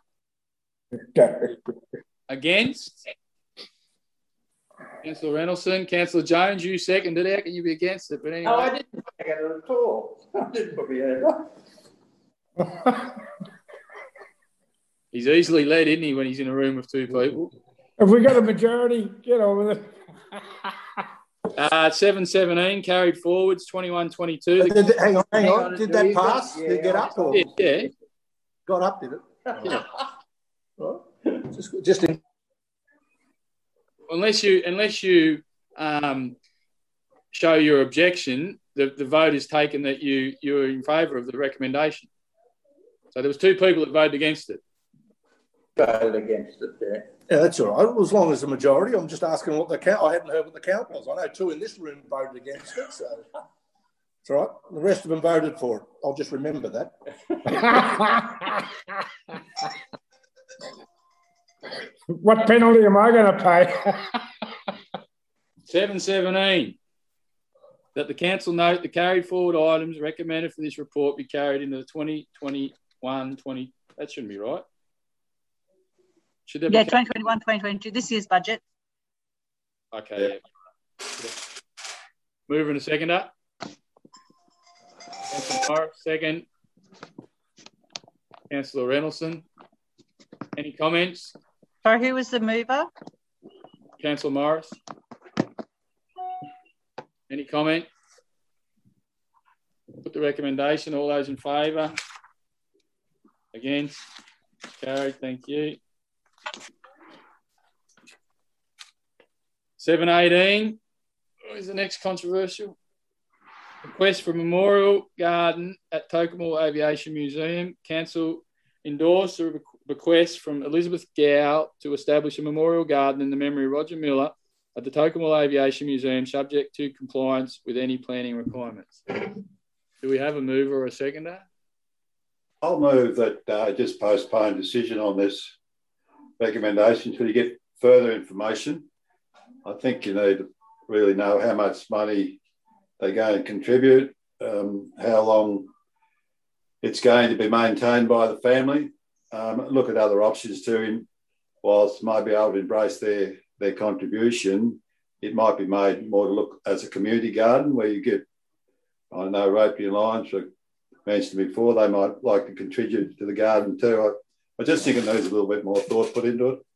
Speaker 1: Against? Councillor Reynolson, Councillor Jones, you seconded it. How can you be against it? But anyway.
Speaker 9: No, I didn't second it at all. I didn't put my hand up.
Speaker 1: He's easily led, isn't he, when he's in a room with two people?
Speaker 3: Have we got a majority? Get on with it.
Speaker 1: uh, seven seventeen carried forwards, twenty-one twenty-two.
Speaker 8: Did, did, hang on, hang on. Did that pass?
Speaker 1: Yeah,
Speaker 8: did it get up? Or?
Speaker 1: Yeah, yeah.
Speaker 8: Got up, did it?
Speaker 1: Yeah.
Speaker 8: Well, just, just in.
Speaker 1: Unless you, unless you um, show your objection, the, the vote is taken that you, you're in favour of the recommendation. So there was two people that voted against it.
Speaker 9: Voted against it, yeah.
Speaker 8: Yeah, that's all right. As long as the majority, I'm just asking what the count. I hadn't heard what the count was. I know two in this room voted against it, so it's all right. The rest of them voted for it. I'll just remember that.
Speaker 3: What penalty am I going to pay?
Speaker 1: seven seventeen. That the council note the carried forward items recommended for this report be carried into the twenty twenty-one twenty. That shouldn't be right. Should there
Speaker 4: yeah,
Speaker 1: be
Speaker 4: twenty twenty-one twenty twenty-two, this year's budget.
Speaker 1: Okay. Yeah. Mover and a seconder. Councillor Morris, second. Councillor Reynoldsson. Any comments?
Speaker 4: Sorry, who was the mover?
Speaker 1: Councillor Morris. Any comment? Put the recommendation. All those in favour? Against? Carried. Thank you. seven eighteen. What is the next controversial? Request for a memorial garden at Tocumwal Aviation Museum. Council endorsed a request from Elizabeth Gow to establish a memorial garden in the memory of Roger Miller at the Tocumwal Aviation Museum, subject to compliance with any planning requirements. Do we have a mover or a seconder?
Speaker 6: I'll move that uh, just postpone decision on this recommendation until you get further information. I think you need to really know how much money they're going to contribute, um, how long it's going to be maintained by the family. Um, look at other options too. Whilst might be able to embrace their their contribution, it might be made more to look as a community garden where you get, I know Rotary and Lions, I mentioned before, they might like to contribute to the garden too. I, I just think it needs a little bit more thought put into it.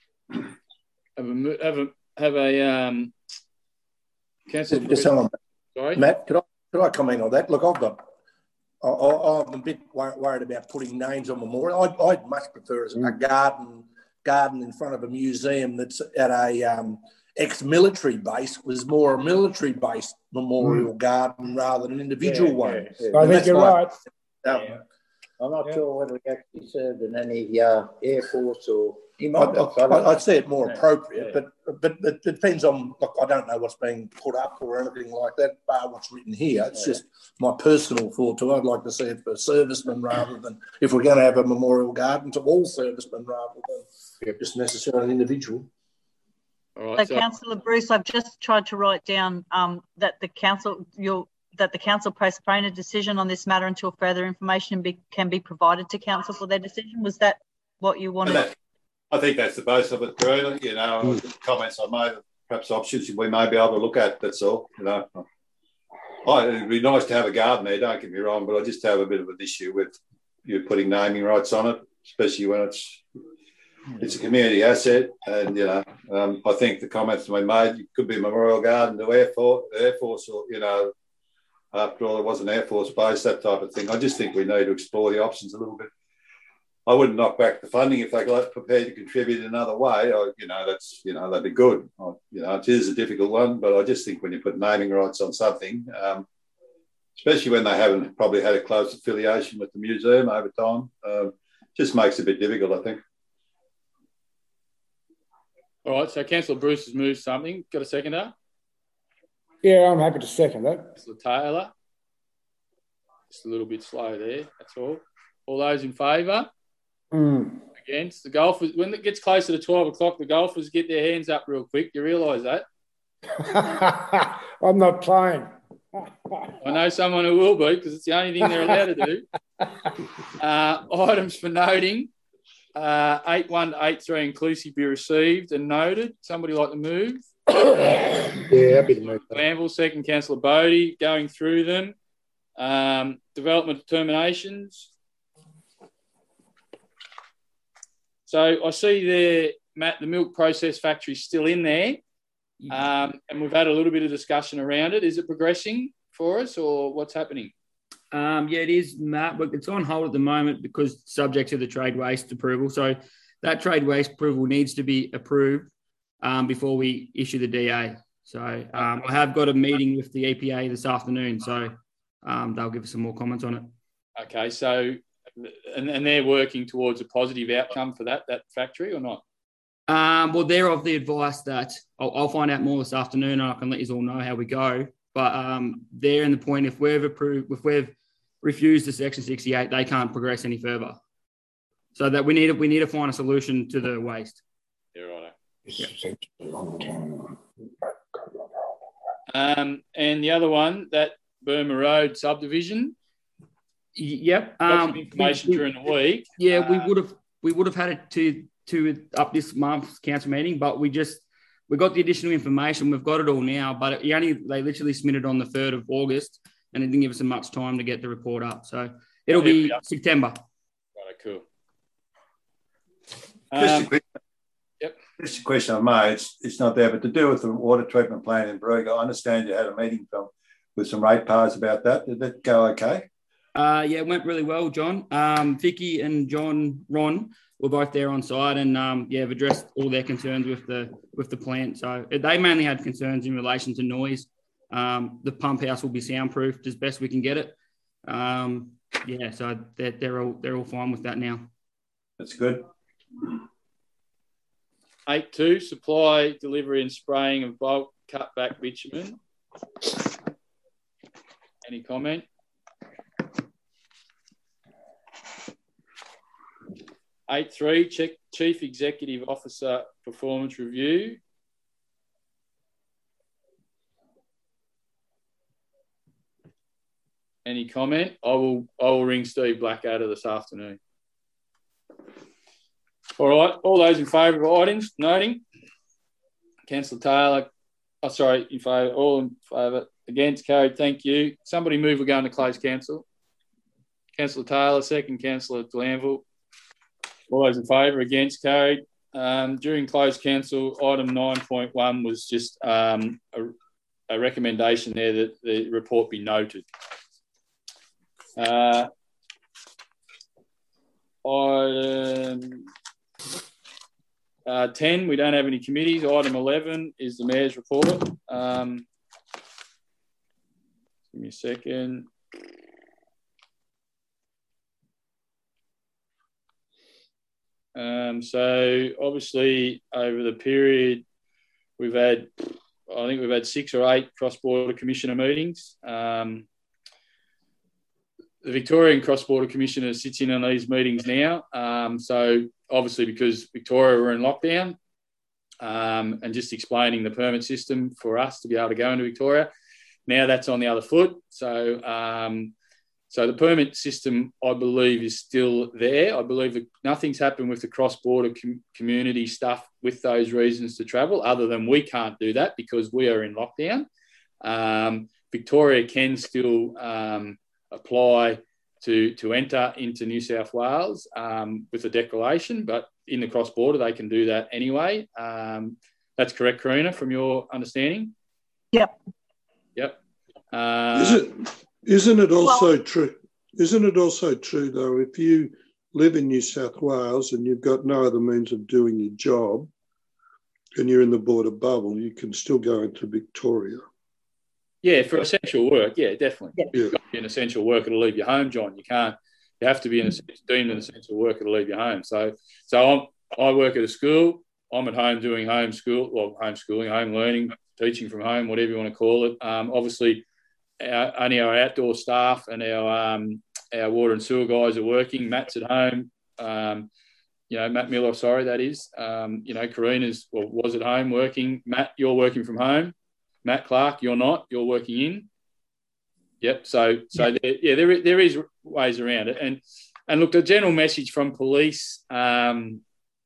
Speaker 1: Have a, have a, have a um, council.
Speaker 8: Just hang on.
Speaker 1: Sorry?
Speaker 8: Matt, could I, could I comment on that? Look, I've got, I, I, I'm a bit worried about putting names on memorial. I'd, I'd much prefer a garden garden in front of a museum that's at a um, ex-military base was more a military-based memorial mm. garden rather than an individual
Speaker 9: yeah,
Speaker 8: one.
Speaker 9: Yeah, yeah.
Speaker 3: I think you're
Speaker 8: my,
Speaker 3: right.
Speaker 9: Um, yeah. I'm not yeah. sure whether he actually served in any uh, Air Force or... He might
Speaker 8: I,
Speaker 9: have,
Speaker 8: I, I'd say it more
Speaker 9: yeah.
Speaker 8: appropriate,
Speaker 9: yeah.
Speaker 8: but, but but it depends on, look, I don't know what's being put up or anything like that, bar what's written here. It's yeah. just my personal thought too. I'd like to see it for servicemen rather than, if we're going to have a memorial garden, to all servicemen rather than yeah. just necessarily an individual.
Speaker 1: All right,
Speaker 4: so,
Speaker 1: so,
Speaker 4: Councillor Bruce, I've just tried to write down um, that the council, you'll, that the council postpone a decision on this matter until further information be, can be provided to council for their decision. Was that what you wanted?
Speaker 6: That, I think that's the base of it, Karina. You know, mm. the comments I made, perhaps options we may be able to look at. That's all. You know, oh, it'd be nice to have a garden there. Don't get me wrong, but I just have a bit of an issue with you putting naming rights on it, especially when it's it's a community asset. And you know, um, I think the comments we made, it could be a memorial garden to Air Force, Air Force, or you know, after all, it was an Air Force base, that type of thing. I just think we need to explore the options a little bit. I wouldn't knock back the funding if they got prepared to contribute in another way. I, you know, that's you know that'd be good. I, you know, it is a difficult one, but I just think when you put naming rights on something, um, especially when they haven't probably had a close affiliation with the museum over time, uh, just makes it a bit difficult, I think.
Speaker 1: All right, so Councillor Bruce has moved something. Got a seconder?
Speaker 3: Yeah, I'm happy to second that.
Speaker 1: Councillor Taylor. Just a little bit slow there, that's all. All those in favour?
Speaker 3: Mm.
Speaker 1: Against? The golfers, when it gets closer to twelve o'clock, the golfers get their hands up real quick. You realise that?
Speaker 3: I'm not playing.
Speaker 1: I know someone who will be because it's the only thing they're allowed to do. Uh, items for noting. Uh, eight one to eight three inclusive be received and noted. Somebody like to move?
Speaker 5: Yeah, happy to move.
Speaker 1: Glanville, second, Councillor Bodie, going through them. Um, development determinations. So I see there, Matt, the milk process factory is still in there. Um, and we've had a little bit of discussion around it. Is it progressing for us or what's happening?
Speaker 12: Um, yeah, it is, Matt, but it's on hold at the moment because subject to the trade waste approval. So that trade waste approval needs to be approved um, before we issue the D A. So um, I have got a meeting with the E P A this afternoon, so um, they'll give us some more comments on it.
Speaker 1: Okay, so and, and they're working towards a positive outcome for that that factory or not?
Speaker 12: Um, well, they're of the advice that I'll, I'll find out more this afternoon, and I can let you all know how we go. But um, they're in the point if we've approved, if we've refused the Section sixty-eight, they can't progress any further. So that we need to, we need to find a solution to the waste.
Speaker 1: Yeah, right.
Speaker 12: Yeah.
Speaker 1: Um, and the other one, that Burma Road subdivision.
Speaker 12: Yep.
Speaker 1: Got some
Speaker 12: Um,
Speaker 1: information
Speaker 12: we-
Speaker 1: during the week.
Speaker 12: Yeah, we
Speaker 1: Uh,
Speaker 12: would have we would have had it to to up this month's council meeting, but we just we got the additional information. We've got it all now, but it only they literally submitted on the third of August, and it didn't give us much time to get the report up. So it'll be September.
Speaker 1: Right, cool.
Speaker 6: Just
Speaker 1: Um,
Speaker 6: a quick,
Speaker 1: yep.
Speaker 6: just a question I made. It's, it's not there, but to do with the water treatment plant in Brugge, I understand you had a meeting from with some ratepayers about that. Did that go okay?
Speaker 12: Uh, yeah, it went really well, John. Um, Vicky and John Ron were both there on site, and um, yeah, have addressed all their concerns with the with the plant. So they mainly had concerns in relation to noise. Um, the pump house will be soundproofed as best we can get it. Um, yeah, so they're, they're all they're all fine with that now.
Speaker 6: That's good.
Speaker 1: Eight two, supply, delivery and spraying of bulk cutback bitumen. Any comment? Eight three, check Chief Executive Officer performance review. Any comment? I will I will ring Steve Blackadder this afternoon. All right, all those in favour of items, noting. Councillor Taylor, oh, sorry, in favour, all in favour, against, carried, thank you. Somebody move, we're going to close council. Councillor Taylor, second, Councillor Glanville. All those in favour, against, carried. Um, during closed council, item nine point one was just um, a, a recommendation there that the report be noted. Uh, item uh, ten, we don't have any committees. Item eleven is the Mayor's report. Um, give me a second. Um, so obviously over the period we've had, I think we've had six or eight cross-border commissioner meetings. Um, the Victorian cross-border commissioner sits in on these meetings now. Um, so obviously because Victoria were in lockdown, um, and just explaining the permit system for us to be able to go into Victoria. Now that's on the other foot. So, um, So the permit system, I believe, is still there. I believe that nothing's happened with the cross-border com- community stuff with those reasons to travel, other than we can't do that because we are in lockdown. Um, Victoria can still um, apply to, to enter into New South Wales um, with a declaration, but in the cross-border, they can do that anyway. Um, that's correct, Karina, from your understanding?
Speaker 4: Yep.
Speaker 1: Yep. Uh,
Speaker 10: Is it... Isn't it also well, true? Isn't it also true though? If you live in New South Wales and you've got no other means of doing your job, and you're in the border bubble, you can still go into Victoria.
Speaker 1: Yeah, for essential work. Yeah, definitely.
Speaker 10: Yeah.
Speaker 1: You've got to be an essential worker to leave your home, John. You can't. You have to be an deemed an essential worker to leave your home. So, so I'm, I work at a school. I'm at home doing home school, well, homeschooling, home learning, teaching from home, whatever you want to call it. Um, obviously. Our, only our outdoor staff and our um, our water and sewer guys are working. Matt's at home. Um, you know, Matt Miller, sorry, that is. Um, you know, Karina's well, was at home working. Matt, you're working from home. Matt Clark, you're not. You're working in. Yep. So, so yeah, there, yeah, there, there is ways around it. And and look, the general message from police um,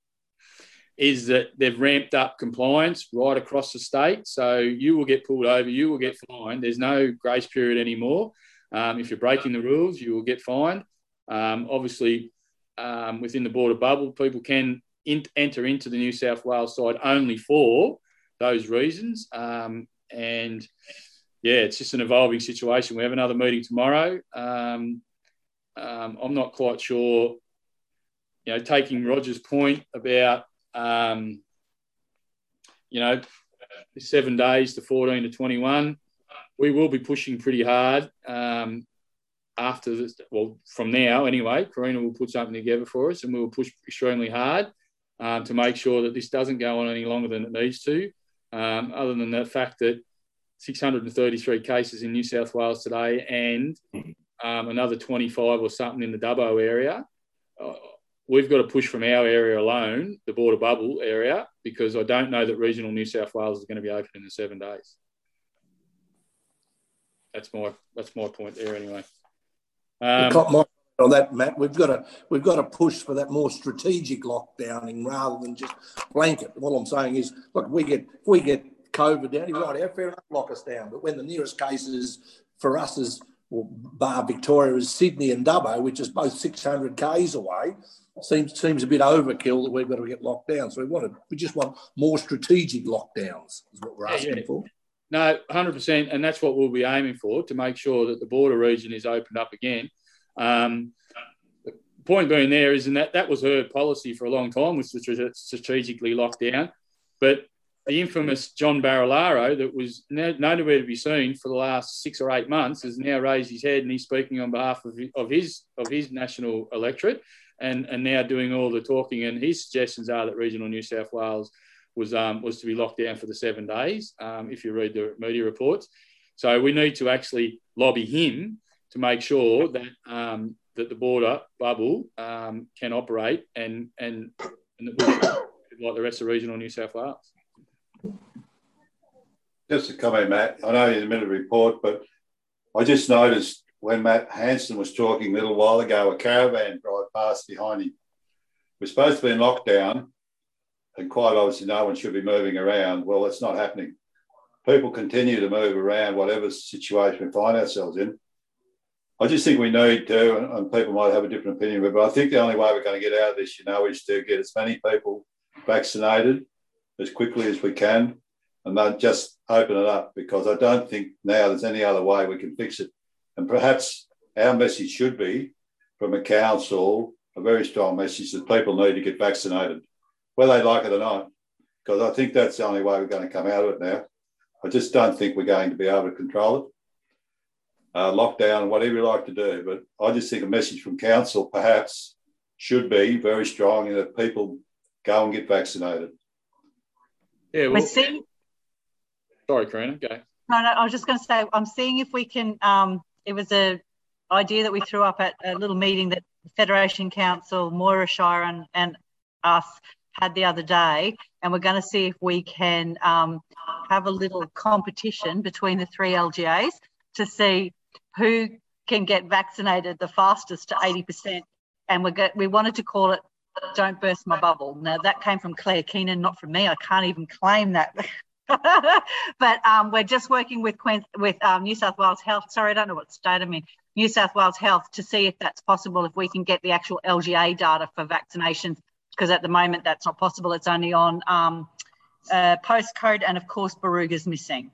Speaker 1: is that they've ramped up compliance right across the state. So you will get pulled over, you will get fined. There's no grace period anymore. Um, if you're breaking the rules, you will get fined. Um, obviously, um, within the border bubble, people can in- enter into the New South Wales side only for those reasons. Um, and, yeah, it's just an evolving situation. We have another meeting tomorrow. Um, um, I'm not quite sure, you know, taking Roger's point about, Um, you know, seven days to fourteen to twenty-one. We will be pushing pretty hard um, after this. Well, from now anyway, Karina will put something together for us and we will push extremely hard um, to make sure that this doesn't go on any longer than it needs to. Um, other than the fact that six hundred thirty-three cases in New South Wales today and um, another twenty-five or something in the Dubbo area. Uh, We've got to push from our area alone, the border bubble area, because I don't know that regional New South Wales is going to be open in the seven days. that's my that's my point there anyway.
Speaker 8: Um, my, on that, Matt, we've got to we've got to push for that more strategic lockdowning rather than just blanket. What I'm saying is, look, we get if we get COVID down, you're right, fair enough, lock us down. But when the nearest cases for us is, well, bar Victoria, is Sydney and Dubbo, which is both six hundred kays away, seems seems a bit overkill that we've got to get locked down. So we want to, we just want more strategic lockdowns is what we're asking yeah, yeah. for.
Speaker 1: No, one hundred percent, and that's what we'll be aiming for, to make sure that the border region is opened up again. Um, the point being there is, and that, that was her policy for a long time, was to strategically lock down. But the infamous John Barilaro, that was no, nowhere to be seen for the last six or eight months, has now raised his head and he's speaking on behalf of, of his of his national electorate, and, and now doing all the talking. And his suggestions are that regional New South Wales was um, was to be locked down for the seven days, um, if you read the media reports. So we need to actually lobby him to make sure that um, that the border bubble um, can operate and and, and that like the rest of regional New South Wales.
Speaker 6: Just a comment, Matt. I know you're in the middle of the report, but I just noticed when Matt Hanson was talking a little while ago, a caravan drive past behind him. We're supposed to be in lockdown, and quite obviously no one should be moving around. Well, that's not happening. People continue to move around, whatever situation we find ourselves in. I just think we need to, and, and people might have a different opinion, but I think the only way we're going to get out of this, you know, is to get as many people vaccinated as quickly as we can, and then just open it up, because I don't think now there's any other way we can fix it. And perhaps our message should be, from a council, a very strong message that people need to get vaccinated, whether they like it or not, because I think that's the only way we're going to come out of it now. I just don't think we're going to be able to control it. Uh, lockdown, whatever you like to do, but I just think a message from council perhaps should be very strong, and that people go and get vaccinated.
Speaker 1: Yeah, well,
Speaker 4: we're seeing...
Speaker 1: Sorry, Karina, go.
Speaker 4: No, no, I was just going to say, I'm seeing if we can, um, it was an idea that we threw up at a little meeting that Federation Council, Moira Shire and, and us had the other day, and we're going to see if we can um, have a little competition between the three L G As to see who can get vaccinated the fastest to eighty percent. And we get, we wanted to call it Don't Burst My Bubble. Now, that came from Claire Keenan, not from me. I can't even claim that. But um, we're just working with Queen, with um, New South Wales Health. Sorry, I don't know what state I'm in. New South Wales Health, to see if that's possible, if we can get the actual L G A data for vaccinations, because at the moment that's not possible. It's only on um, uh, postcode, and of course Baruga's missing.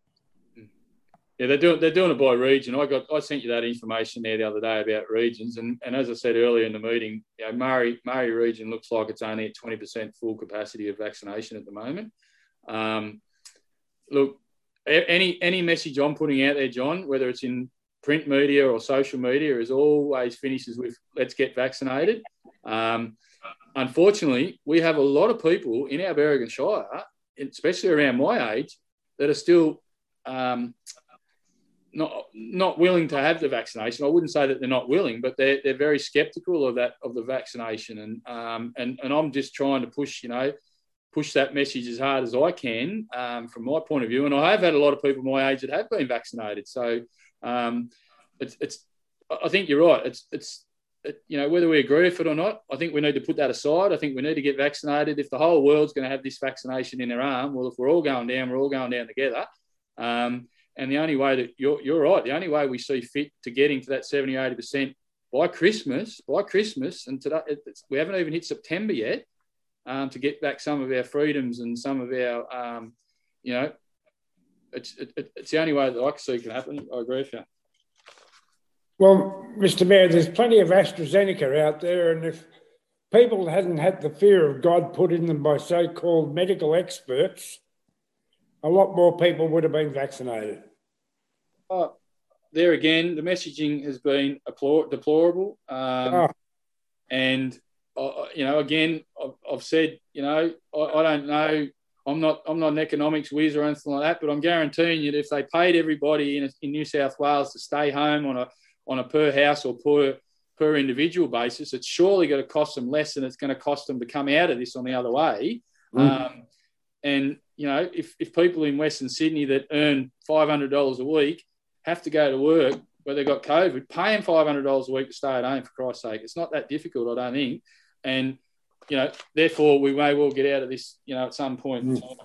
Speaker 1: Yeah, they're doing they're doing it by region. I got I sent you that information there the other day about regions, and, and as I said earlier in the meeting, you know, Murray Murray region looks like it's only at twenty percent full capacity of vaccination at the moment. Um, look, any any message I'm putting out there, John, whether it's in print media or social media, is always finishes with "let's get vaccinated." Um, unfortunately, we have a lot of people in our Berrigan Shire, especially around my age, that are still um, not not willing to have the vaccination. I wouldn't say that they're not willing, but they're they're very sceptical of that of the vaccination, and um, and and I'm just trying to push, you know. push that message as hard as I can um, from my point of view. And I have had a lot of people my age that have been vaccinated. So um, it's, it's, I think you're right. It's, it's, it, you know, whether we agree with it or not, I think we need to put that aside. I think we need to get vaccinated. If the whole world's going to have this vaccination in their arm, well, if we're all going down, we're all going down together. Um, and the only way that you're, you're right, the only way we see fit to getting to that seventy, eighty percent by Christmas, by Christmas, and today it's, we haven't even hit September yet, Um, to get back some of our freedoms and some of our, um, you know, it's it, it's the only way that I can see can happen. I agree with you.
Speaker 3: Well, Mister Mayor, there's plenty of AstraZeneca out there, and if people hadn't had the fear of God put in them by so-called medical experts, a lot more people would have been vaccinated.
Speaker 1: Oh, there again, the messaging has been deplorable, um, oh. and. Uh, you know, again, I've, I've said, you know, I, I don't know. I'm not, I'm not an economics whiz or anything like that, but I'm guaranteeing you that if they paid everybody in, in New South Wales to stay home on a on a per house or per per individual basis, it's surely going to cost them less than it's going to cost them to come out of this on the other way. Mm. Um, and you know, if if people in Western Sydney that earn five hundred dollars a week have to go to work where they've got COVID, pay them five hundred dollars a week to stay at home, for Christ's sake. It's not that difficult, I don't think. And, you know, therefore, we may well get out of this, you know, at some point in time.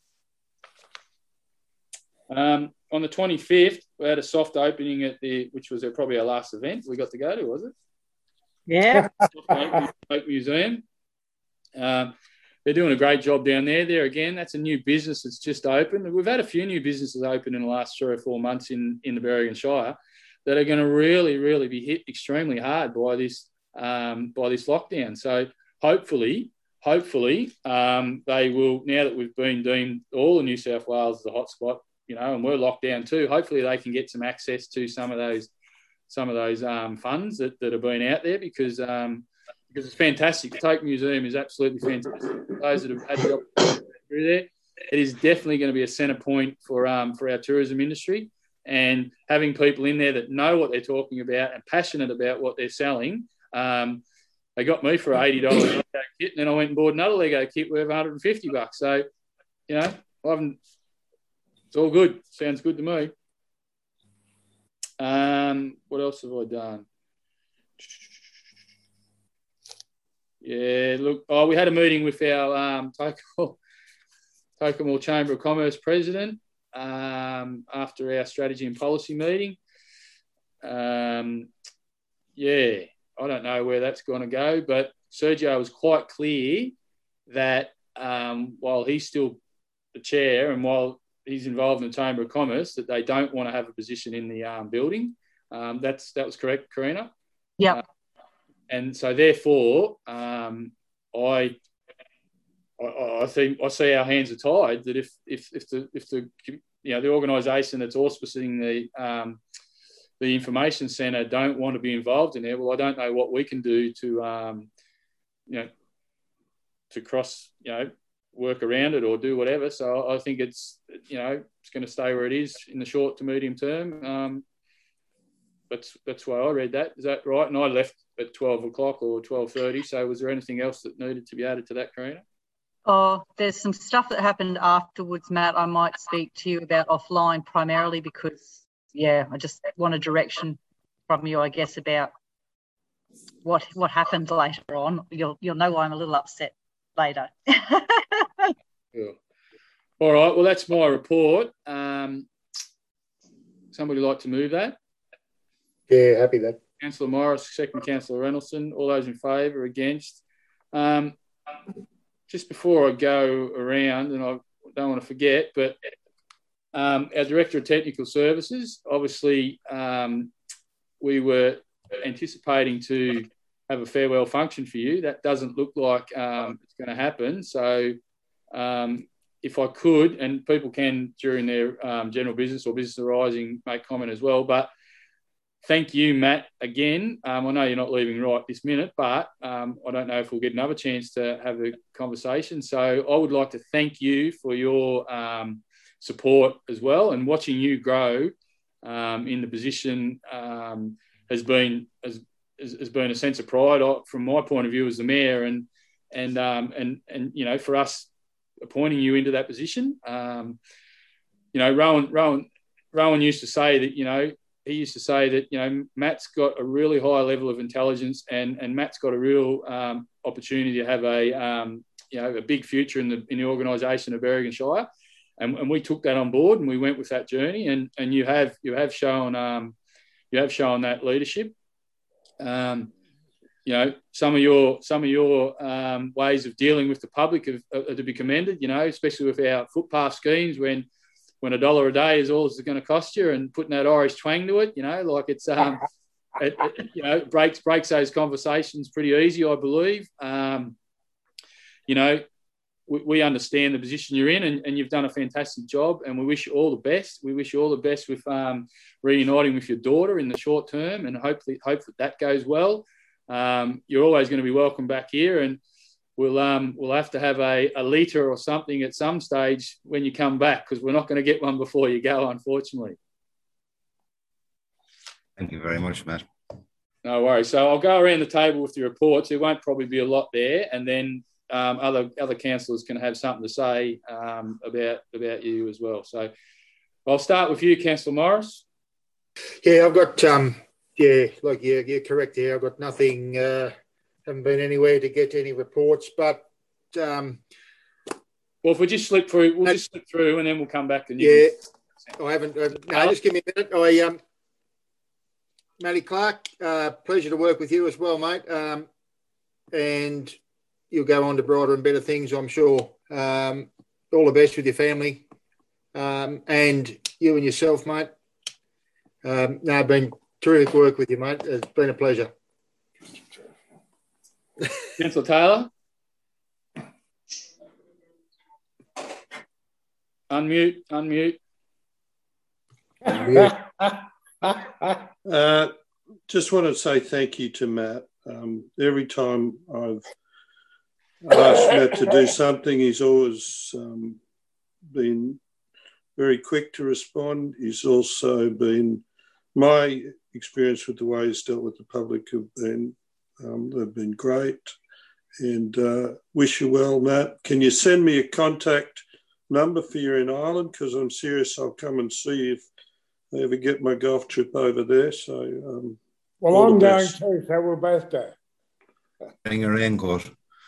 Speaker 1: Um, on the twenty-fifth, we had a soft opening at the, which was probably our last event we got to go to, was it?
Speaker 4: Yeah.
Speaker 1: Oak Museum. Um, they're doing a great job down there. There again, that's a new business that's just opened. We've had a few new businesses open in the last three or four months in, in the Berrigan Shire that are going to really, really be hit extremely hard by this um, by this lockdown. So hopefully, hopefully um, they will, now that we've been deemed all of New South Wales as a hotspot, you know, and we're locked down too, hopefully they can get some access to some of those some of those um, funds that, that have been out there because um, because it's fantastic. The Toke Museum is absolutely fantastic. For those that have had the opportunity through there, it is definitely going to be a centre point for um, for our tourism industry. And having people in there that know what they're talking about and passionate about what they're selling, um, they got me for eighty dollars Lego kit, and then I went and bought another Lego kit worth one hundred fifty bucks. So, you know, I haven't. It's all good. Sounds good to me. Um, what else have I done? Yeah, look, oh, we had a meeting with our um, Tokemore Chamber of Commerce president um, after our strategy and policy meeting. Um, yeah, I don't know where that's going to go, but Sergio was quite clear that um, while he's still the chair and while he's involved in the Chamber of Commerce, that they don't want to have a position in the um, building. Um, that's that was correct, Karina?
Speaker 4: Yeah.
Speaker 1: Uh, and so therefore, um, I, I I think I see our hands are tied. That if if if the if the you know the organisation that's auspicing the um, the information centre don't want to be involved in there, well, I don't know what we can do to um, you know to cross you know. work around it or do whatever. So I think it's, you know, it's going to stay where it is in the short to medium term. Um, that's that's why I read that. Is that right? And I left at twelve o'clock or twelve thirty. So was there anything else that needed to be added to that, Karina?
Speaker 4: Oh, there's some stuff that happened afterwards, Matt, I might speak to you about offline primarily because, yeah, I just want a direction from you, I guess, about what what happened later on. You'll, you'll know why I'm a little upset later.
Speaker 1: Cool. All right, well, that's my report. Um, somebody like to move that?
Speaker 5: Yeah, happy that.
Speaker 1: Councillor Morris, second Councillor Reynoldston. All those in favour, against? Um, just before I go around, and I don't want to forget, but um, our Director of Technical Services, obviously um, we were anticipating to have a farewell function for you. That doesn't look like um, it's going to happen. So um, if I could, and people can during their um, general business or business arising make comment as well, but thank you, Matt, again. Um, I know you're not leaving right this minute, but um, I don't know if we'll get another chance to have a conversation. So I would like to thank you for your um, support as well, and watching you grow um, in the position um, has been has, has been a sense of pride from my point of view as the mayor, and and um, and and you know, for us appointing you into that position. Um, you know, Rowan Rowan Rowan used to say that you know. He used to say that, you know, Matt's got a really high level of intelligence and, and Matt's got a real um, opportunity to have a, um, you know, a big future in the in the organisation of Berrigan Shire. And, and we took that on board and we went with that journey. And, and you have you have shown um, you have shown that leadership. Um, you know, some of your some of your um, ways of dealing with the public are, are to be commended. You know, especially with our footpath schemes when. when a dollar a day is all it's going to cost you, and putting that Irish twang to it, you know, like it's, um, it, it, you know, breaks breaks those conversations pretty easy, I believe. Um, you know, we, we understand the position you're in, and, and you've done a fantastic job, and we wish you all the best. We wish you all the best with um, reuniting with your daughter in the short term, and hopefully, hope that that goes well. Um, you're always going to be welcome back here, and We'll um we'll have to have a, a litre or something at some stage when you come back, because we're not going to get one before you go, unfortunately.
Speaker 11: Thank you very much, Matt.
Speaker 1: No worries. So I'll go around the table with the reports. There won't probably be a lot there, and then um, other other councillors can have something to say um, about about you as well. So I'll start with you, Councillor Morris.
Speaker 5: Yeah, I've got, um, yeah, like, yeah, you're correct there. I've got nothing, uh, haven't been anywhere to get any reports, but. Um,
Speaker 1: well, if we just slip through, we'll just slip through and then we'll come back to you.
Speaker 5: Yeah, I haven't, uh, no, just give me a minute. I, um, Matty Clark, uh, pleasure to work with you as well, mate. Um, and you'll go on to brighter and better things, I'm sure. Um, all the best with your family um, and you and yourself, mate. Um, no, it's been terrific work with you, mate. It's been a pleasure.
Speaker 1: Councillor Taylor? Unmute, unmute.
Speaker 10: uh, just want to say thank you to Matt. Um, every time I've asked Matt to do something, he's always um, been very quick to respond. He's also been, my experience with the way he's dealt with the public have been, um, they've been great. And uh, wish you well, Matt. Can you send me a contact number for you in Ireland? Because I'm serious, I'll come and see if I ever get my golf trip over there. So, um,
Speaker 3: well, I'm going too, so we'll both go.
Speaker 11: Bring a raincoat.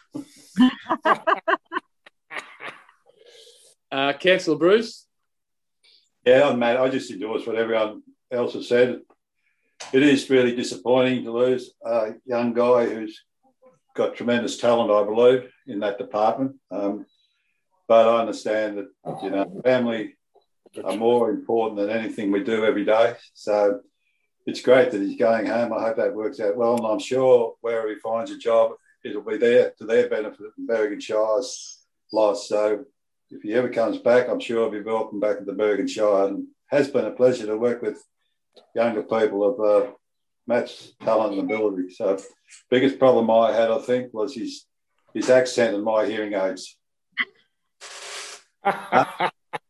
Speaker 1: uh, Councillor Bruce?
Speaker 6: Yeah, Matt, I just endorse what everyone else has said. It is really disappointing to lose a young guy who's got tremendous talent, I believe, in that department. Um, but I understand that, you know, family are more important than anything we do every day. So it's great that he's going home. I hope that works out well. And I'm sure wherever he finds a job, it'll be there to their benefit and Bergen Shire's loss. So if he ever comes back, I'm sure he'll be welcome back at the Bergen Shire. And it has been a pleasure to work with younger people of uh, Matt's talent and ability. So biggest problem I had, I think, was his his accent and my hearing aids. uh,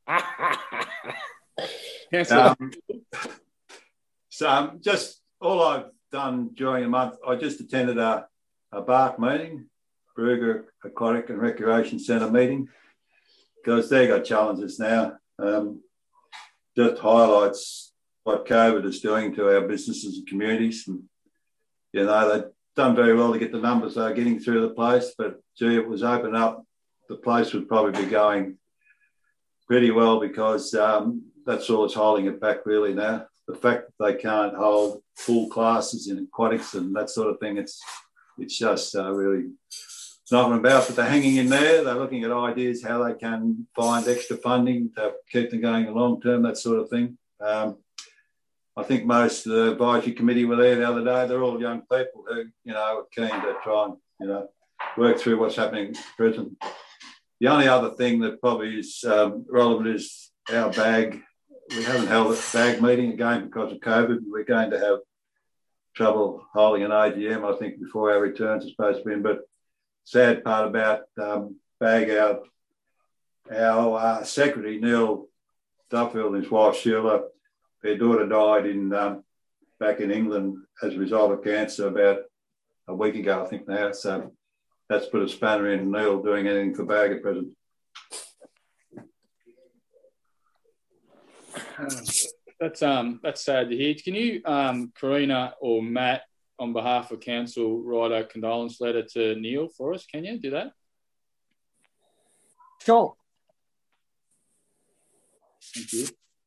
Speaker 6: um, so um, just all I've done during the month, I just attended a, a B A R C meeting, Brugger Aquatic and Recreation Centre meeting, because they got challenges now. Um, just highlights what COVID is doing to our businesses and communities. And, you know, they've done very well to get the numbers they're getting through the place, but gee, it was open up, the place would probably be going pretty well, because um, that's all that's holding it back really now. The fact that they can't hold full classes in aquatics and that sort of thing, it's it's just uh, really nothing about, but they're hanging in there. They're looking at ideas how they can find extra funding to keep them going long term, that sort of thing. Um, I think most of the advisory committee were there the other day. They're all young people who, you know, are keen to try and, you know, work through what's happening at present. The only other thing that probably is um, relevant is our bag. We haven't held a bag meeting again because of COVID. We're going to have trouble holding an A G M, I think, before our returns are supposed to be in. But sad part about um, bag, our, our uh, secretary, Neil Duffield, and his wife, Sheila, their daughter died in um, back in England as a result of cancer about a week ago, I think now. So that's put a spanner in Neil doing anything for bag at present.
Speaker 1: That's um that's sad to hear. Can you, um, Karina or Matt, on behalf of council, write a condolence letter to Neil for us? Can you do that?
Speaker 13: Sure.
Speaker 1: Thank you.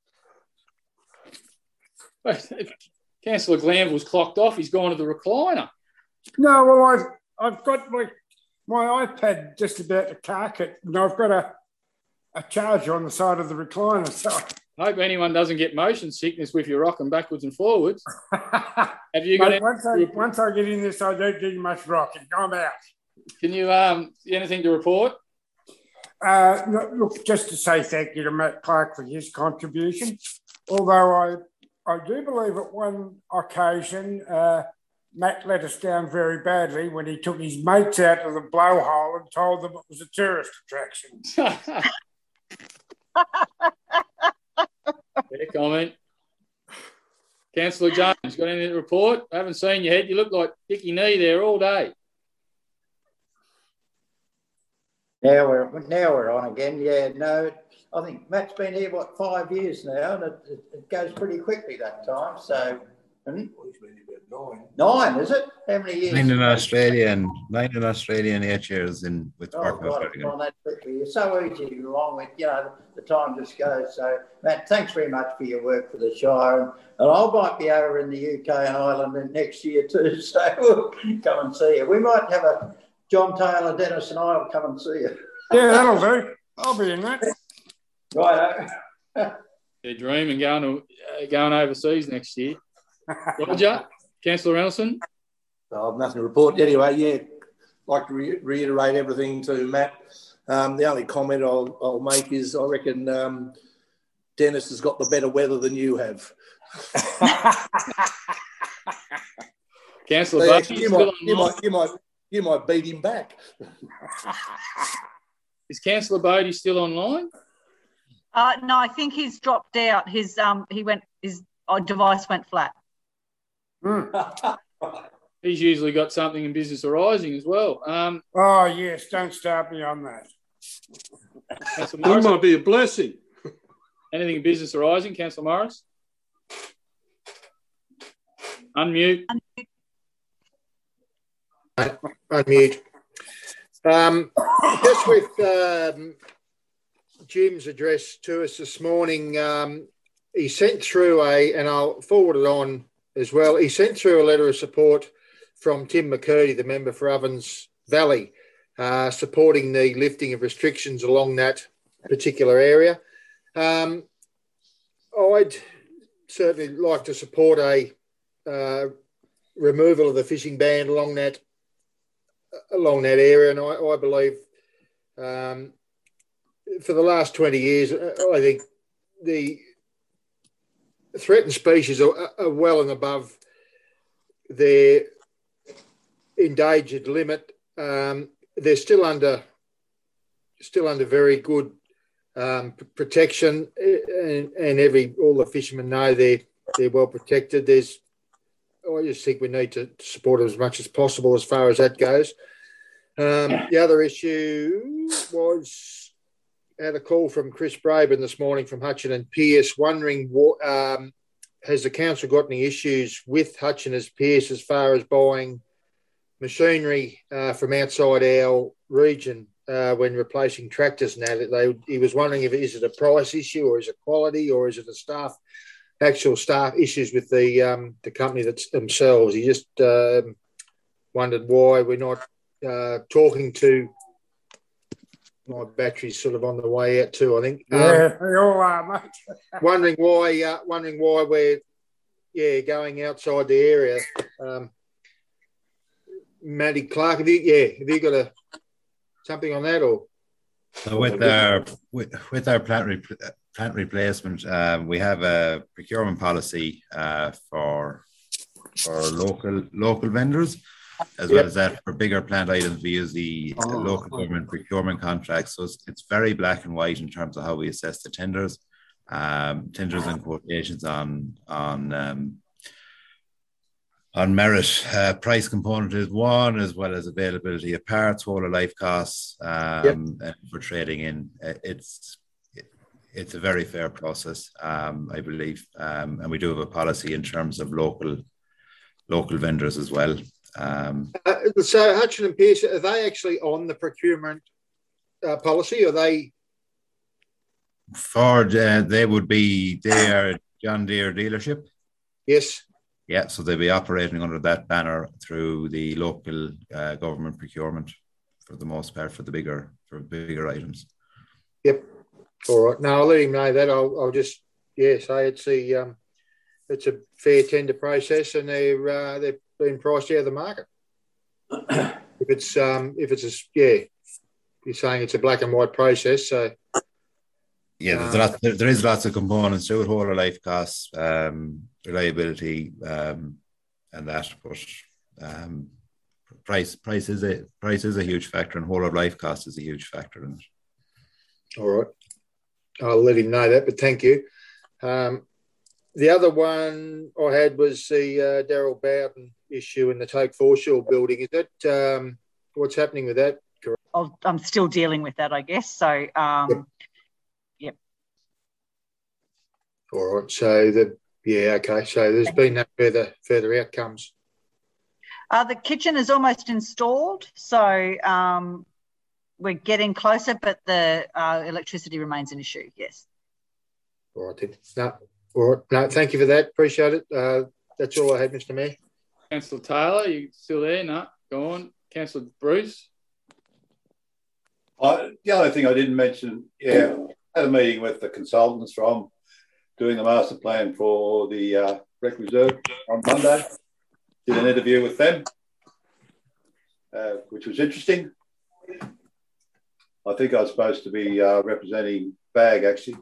Speaker 1: Councillor Glanville's clocked off. He's gone to the recliner.
Speaker 3: No, well, I've I've got my my iPad just about to cark it, and I've got a a charger on the side of the recliner. So
Speaker 1: I hope anyone doesn't get motion sickness with you rocking backwards and forwards. Have you got
Speaker 3: Mate, once I once I get in this, I don't do much rocking. I'm out.
Speaker 1: Can you um anything to report?
Speaker 3: Uh, look, just to say thank you to Matt Clark for his contribution. Although I I do believe at one occasion uh, Matt let us down very badly when he took his mates out to the blowhole and told them it was a tourist attraction.
Speaker 1: Fair comment. Councillor Jones, got anything to report? I haven't seen your head. You look like Dickie Knee there all day.
Speaker 9: Now we're now we're on again. Yeah, no, I think Matt's been here, what, five years now, and it, it, it goes pretty quickly that time. So, hmm?
Speaker 8: He's been here about nine.
Speaker 9: Nine, is it? How many years?
Speaker 11: Nine in Australia and nine in Australia and eight years in with
Speaker 9: Oh,
Speaker 11: Park
Speaker 9: God, it's gone that quickly. You're so easy along with, you know, the time just goes. So, Matt, thanks very much for your work for the Shire. And, and I might be over in the U K and Ireland next year too, so we'll come and see you. We might have a John Taylor, Dennis and I will come and see you.
Speaker 3: Yeah, that'll do. I'll be in that.
Speaker 9: Right.
Speaker 1: You're dreaming going to uh, going overseas next year. Roger, Councillor Ellison.
Speaker 8: So I've nothing to report. Anyway, yeah, like to re- reiterate everything to Matt. Um, the only comment I'll, I'll make is I reckon um, Dennis has got the better weather than you have.
Speaker 1: Councillor
Speaker 8: So, yeah,
Speaker 1: Buckley,
Speaker 8: you,
Speaker 1: still
Speaker 8: might, you,
Speaker 1: online?
Speaker 8: might, you, might, you might beat him back.
Speaker 1: Is Councillor Bodie still online?
Speaker 4: Uh, no, I think he's dropped out. His um, he went. His uh, device went flat.
Speaker 1: He's usually got something in Business Arising as well. Um,
Speaker 3: Oh, yes, don't start me on that.
Speaker 1: Councillor
Speaker 10: That
Speaker 1: Morris,
Speaker 10: might be a blessing.
Speaker 1: anything in Business Arising, Councillor Morris? Unmute.
Speaker 5: Unmute. Um, just with um, Jim's address to us this morning, um, he sent through a, and I'll forward it on as well, he sent through a letter of support from Tim McCurdy, the member for Ovens Valley, uh, supporting the lifting of restrictions along that particular area. Um, I'd certainly like to support a uh, removal of the fishing ban along that along that area, and I, I believe um, for the last twenty years, I think the threatened species are, are well and above their endangered limit. Um, they're still under still under very good um, protection, and, and every all the fishermen know they're they're well protected. There's I just think we need to support them as much as possible as far as that goes. Um, the other issue was I had a call from Chris Braben this morning from Hutchin and Pearce, wondering what um, has the council got any issues with Hutchin and Pearce as far as buying machinery uh, from outside our region uh, when replacing tractors. Now that they, he was wondering if is it a price issue or is it quality or is it a staff actual staff issues with the um, the company that's themselves. He just um, wondered why we're not uh, talking to. My battery's sort of on the way out too, I think. Um,
Speaker 3: Yeah, they all are, mate.
Speaker 5: wondering why, uh, wondering why we're yeah going outside the area. Um, Matty Clark, have you yeah have you got a something on that or?
Speaker 11: So with our with, with our plant re- plant replacement, um, we have a procurement policy uh, for for local local vendors, as well
Speaker 5: Yep.
Speaker 11: as that for bigger plant items. We use the uh,
Speaker 8: Oh,
Speaker 11: local government procurement contracts. So it's, it's very black and white in terms of how we assess the tenders, um, tenders and quotations on on. Um, On merit, uh, price component is one, as well as availability of parts, whole of life costs, um, and for trading in. Uh, It's it, it's a very fair process, um, I believe, um, and we do have a policy in terms of local local vendors as well. Um,
Speaker 5: Uh, so Hutchin and Pearce, are they actually on the procurement uh, policy? Or are they?
Speaker 11: for uh, they would be their John Deere dealership.
Speaker 5: Yes.
Speaker 11: Yeah, so they'll be operating under that banner through the local uh, government procurement for the most part for the bigger for bigger items.
Speaker 5: Yep. All right. No, I'll let him know that. I'll, I'll just yeah say it's a um, it's a fair tender process, and they're uh, they're being priced out of the market. if it's um if it's a yeah, you're saying it's a black and white process, so.
Speaker 11: Yeah, there's a lot, there, there is lots of components to it, whole of life costs, um, reliability, um, and that. But um, price price is a price is a huge factor, and whole of life cost is a huge factor in it.
Speaker 5: All right, I'll let him know that. But thank you. Um, the other one I had was the uh, Daryl Bowden issue in the Take Foreshore building. Is that um, what's happening with that?
Speaker 4: I'll, I'm still dealing with that, I guess. So, um,
Speaker 5: Yep.
Speaker 4: yep,
Speaker 5: All right. So the yeah, okay. So there's been no further further outcomes.
Speaker 4: Uh, the kitchen is almost installed, so um, we're getting closer, but the uh, electricity remains an issue. Yes.
Speaker 5: All right. Then. No. All right. No. Thank you for that. Appreciate it. Uh, that's all I had, Mister Mayor.
Speaker 1: Councillor Taylor, you still there? No, go on. Councillor Bruce.
Speaker 6: I, the other thing I didn't mention, yeah, I had a meeting with the consultants from doing the master plan for the uh, Rec Reserve on Monday. Did an interview with them, uh, which was interesting. I think I was supposed to be uh, representing B A G, actually.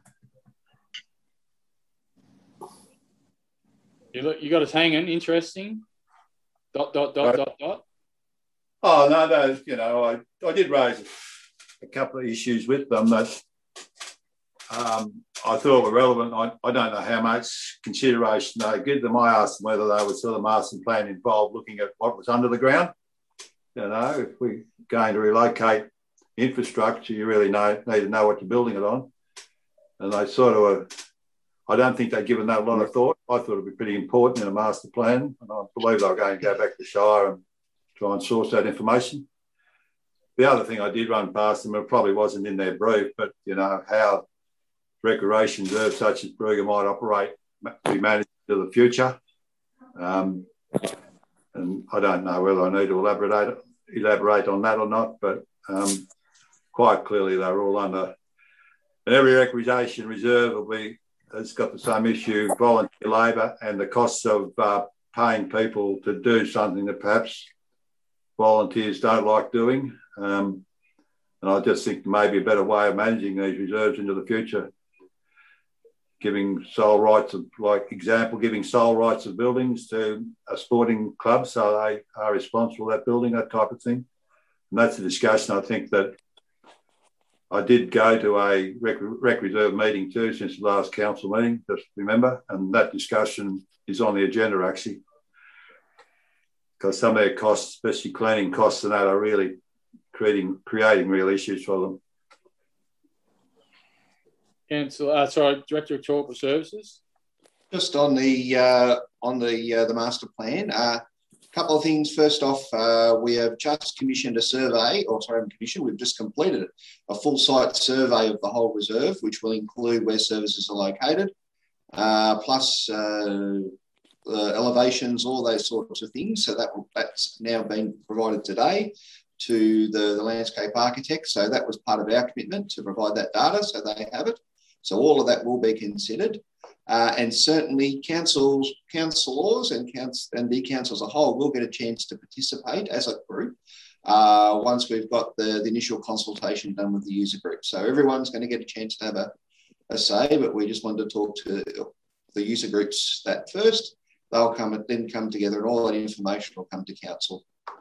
Speaker 1: You look, you got us hanging. Interesting. Dot dot dot right. dot dot.
Speaker 6: Oh no, no. You know, I I did raise a couple of issues with them that um, I thought were relevant. I, I don't know how much consideration they give them. I asked them whether they would sort of master plan involved looking at what was under the ground. You know, if we're going to relocate infrastructure, you really know, need to know what you're building it on. And they sort of were, I don't think they've given that a lot of thought. I thought it would be pretty important in a master plan. And I believe they're going to go back to Shire and try and source that information. The other thing I did run past them, it probably wasn't in their brief, but, you know, how recreation reserves such as Brugger might operate, be managed into the future. Um, and I don't know whether I need to elaborate, elaborate on that or not, but um, quite clearly they're all under, and every recreation reserve will be, it's got the same issue, volunteer labour and the costs of uh, paying people to do something that perhaps volunteers don't like doing. Um, and I just think maybe a better way of managing these reserves into the future, giving sole rights of, like example, giving sole rights of buildings to a sporting club so they are responsible for that building, that type of thing. And that's a discussion I think that I did go to a rec, rec reserve meeting too since the last council meeting, just remember, and that discussion is on the agenda actually, because some of their costs, especially cleaning costs and that, are really creating creating real issues for them.
Speaker 1: Council, uh, sorry, Director of Corporate Services.
Speaker 2: Just on the uh, on the uh, the master plan, a uh, couple of things. First off, uh, we have just commissioned a survey, or sorry, commission. We've just completed a full site survey of the whole reserve, which will include where services are located, uh, plus uh, uh, elevations, all those sorts of things. So that will, that's now been provided today to the, the landscape architect. So that was part of our commitment to provide that data, so they have it. So all of that will be considered. Uh, and certainly councils, councillors and, council, and the council as a whole will get a chance to participate as a group uh, once we've got the, the initial consultation done with the user group. So everyone's going to get a chance to have a, a say, but we just wanted to talk to the user groups that first. They'll come then come together and all that information will come to council.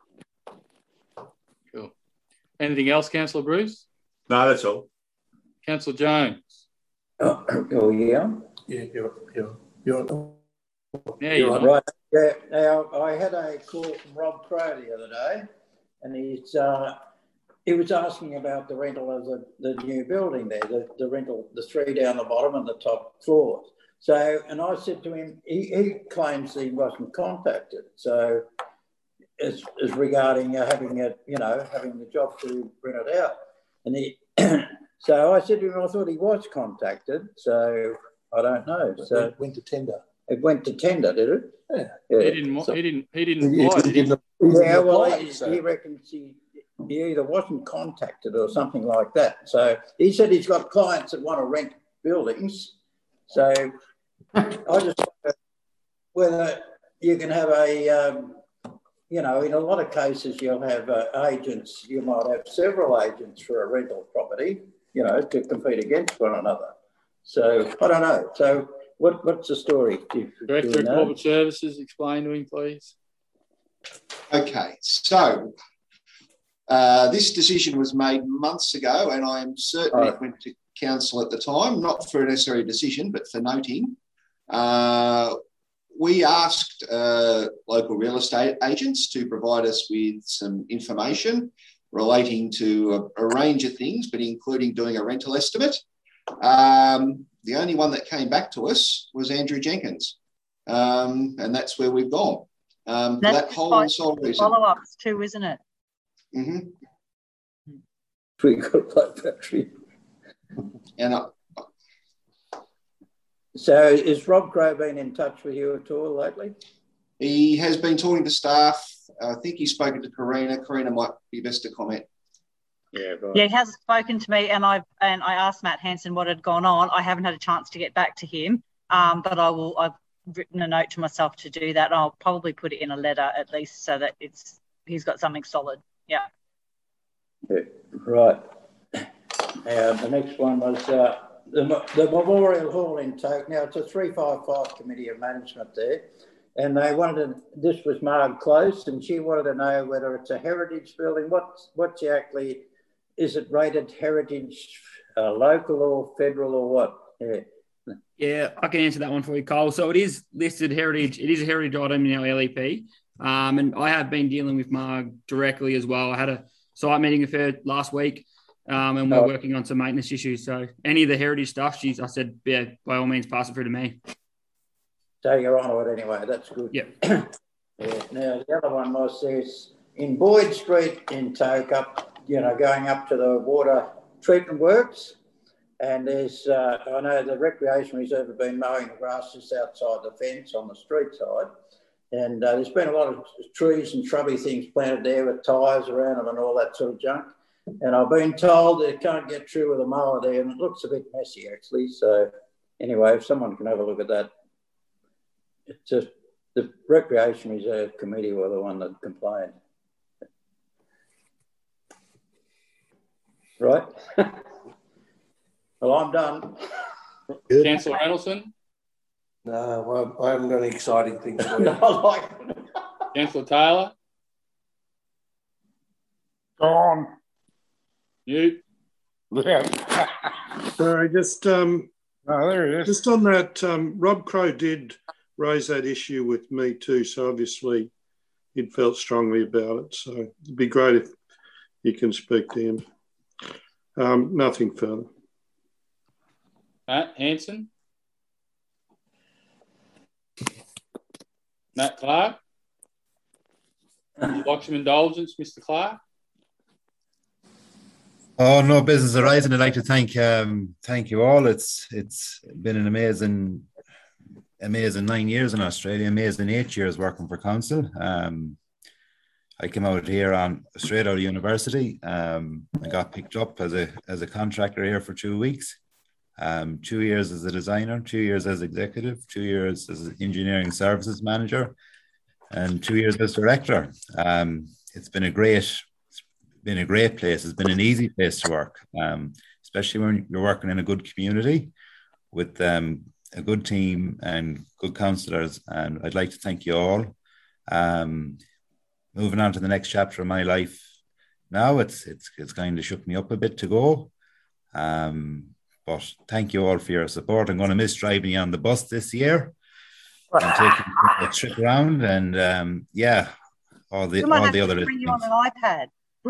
Speaker 1: Cool. Anything else, Councillor Bruce?
Speaker 6: No, that's all.
Speaker 1: Councillor Jones.
Speaker 9: Oh, oh yeah.
Speaker 8: Yeah, you're, you're, you're,
Speaker 1: yeah,
Speaker 9: you're right. right. Yeah. Now, I had a call from Rob Crow the other day, and he's uh, he was asking about the rental of the, the new building there, the, the rental, the three down the bottom and the top floors. So, and I said to him, he, he claims he wasn't contacted. So, as, as regarding uh, having a, you know, having the job to rent it out, and he. So I said to him, I thought he was contacted. So I don't know. So
Speaker 8: it went to tender.
Speaker 9: It went to tender, did it?
Speaker 8: Yeah.
Speaker 9: yeah.
Speaker 1: He didn't.
Speaker 8: So,
Speaker 1: he didn't. He didn't.
Speaker 8: He,
Speaker 1: apply,
Speaker 8: he,
Speaker 1: did he?
Speaker 8: didn't, he didn't
Speaker 9: yeah. Well,
Speaker 8: apply,
Speaker 9: he,
Speaker 8: so.
Speaker 9: he reckons he, he either wasn't contacted or something like that. So he said he's got clients that want to rent buildings. So I just wonder whether you can have a. Um, You know, in a lot of cases, you'll have uh, agents, you might have several agents for a rental property, you know, to compete against one another. So, I don't know. So, what, what's the story? Do,
Speaker 1: Director
Speaker 9: do
Speaker 1: of Corporate Services, explain to him, please.
Speaker 2: Okay, so uh, this decision was made months ago, and I am certain right. It went to council at the time, not for a necessary decision, but for noting. Uh, We asked uh, local real estate agents to provide us with some information relating to a, a range of things, but including doing a rental estimate. Um, the only one that came back to us was Andrew Jenkins, um, and that's where we've gone. Um, for that whole and sole reason.
Speaker 4: Follow-ups too, isn't it?
Speaker 2: Mm-hmm.
Speaker 9: We got like battery.
Speaker 2: And I,
Speaker 9: so is Rob Crow been in touch with you at all lately?
Speaker 2: He has been talking to staff. I think he's spoken to Karina. Karina might be best to comment.
Speaker 9: Yeah, right.
Speaker 4: Yeah, he has spoken to me, and I and I asked Matt Hanson what had gone on. I haven't had a chance to get back to him, um, but I will. I've written a note to myself to do that. And I'll probably put it in a letter at least so that it's he's got something solid. Yeah.
Speaker 9: Yeah, right. Now the next one was uh, the the Memorial Hall in Toke. Now it's a three five five committee of management there. And they wanted, this was Marg Close, and she wanted to know whether it's a heritage building. What, what's actually, is it rated heritage, uh, local or federal or what? Yeah.
Speaker 12: Yeah, I can answer that one for you, Cole. So it is listed heritage. It is a heritage item in our L E P. Um, and I have been dealing with Marg directly as well. I had a site meeting with her last week, um, and we're oh. working on some maintenance issues. So any of the heritage stuff, she's, I said, yeah, by all means, pass it through to me.
Speaker 9: So you're on it anyway, that's good.
Speaker 12: Yep.
Speaker 9: Yeah. Now, the other one was this in Boyd Street in Toke, up, you know, going up to the water treatment works. And there's, uh, I know the recreation reserve have been mowing the grass just outside the fence on the street side. And uh, there's been a lot of trees and shrubby things planted there with tyres around them and all that sort of junk. And I've been told they can't get through with a mower there, and it looks a bit messy actually. So anyway, if someone can have a look at that. It's just the Recreation Reserve Committee were the one that complained. Right? Well, I'm done.
Speaker 1: Good. Councillor Reynoldsson?
Speaker 8: No, I haven't got any exciting things for you.
Speaker 9: I like it.
Speaker 1: Councillor Taylor?
Speaker 3: Gone.
Speaker 1: You?
Speaker 3: Yeah.
Speaker 10: Sorry, just um,
Speaker 3: oh, there it is.
Speaker 10: Just on that, um, Rob Crow did raise that issue with me too, so obviously he'd felt strongly about it. So it'd be great if you can speak to him. Um, nothing further.
Speaker 1: Matt Hanson? Matt Clark? Would you like some indulgence, Mister Clark?
Speaker 11: Oh, no business arising. I'd like to thank um, thank you all. It's it's been an amazing amazing nine years in Australia, amazing eight years working for council. Um, I came out here on straight out of university. Um, I got picked up as a as a contractor here for two weeks. Um, two years as a designer, two years as executive, two years as an engineering services manager, and two years as director. Um, it's been a great, it's been a great place. It's been an easy place to work, um, especially when you're working in a good community with um, a good team and good councillors. And I'd like to thank you all. Um, moving on to the next chapter of my life now, it's it's it's kind of shook me up a bit to go. Um, But thank you all for your support. I'm going to miss driving you on the bus this year. I'm taking a trip around, and um, yeah, all the all the other.
Speaker 4: Bring you on an iPad.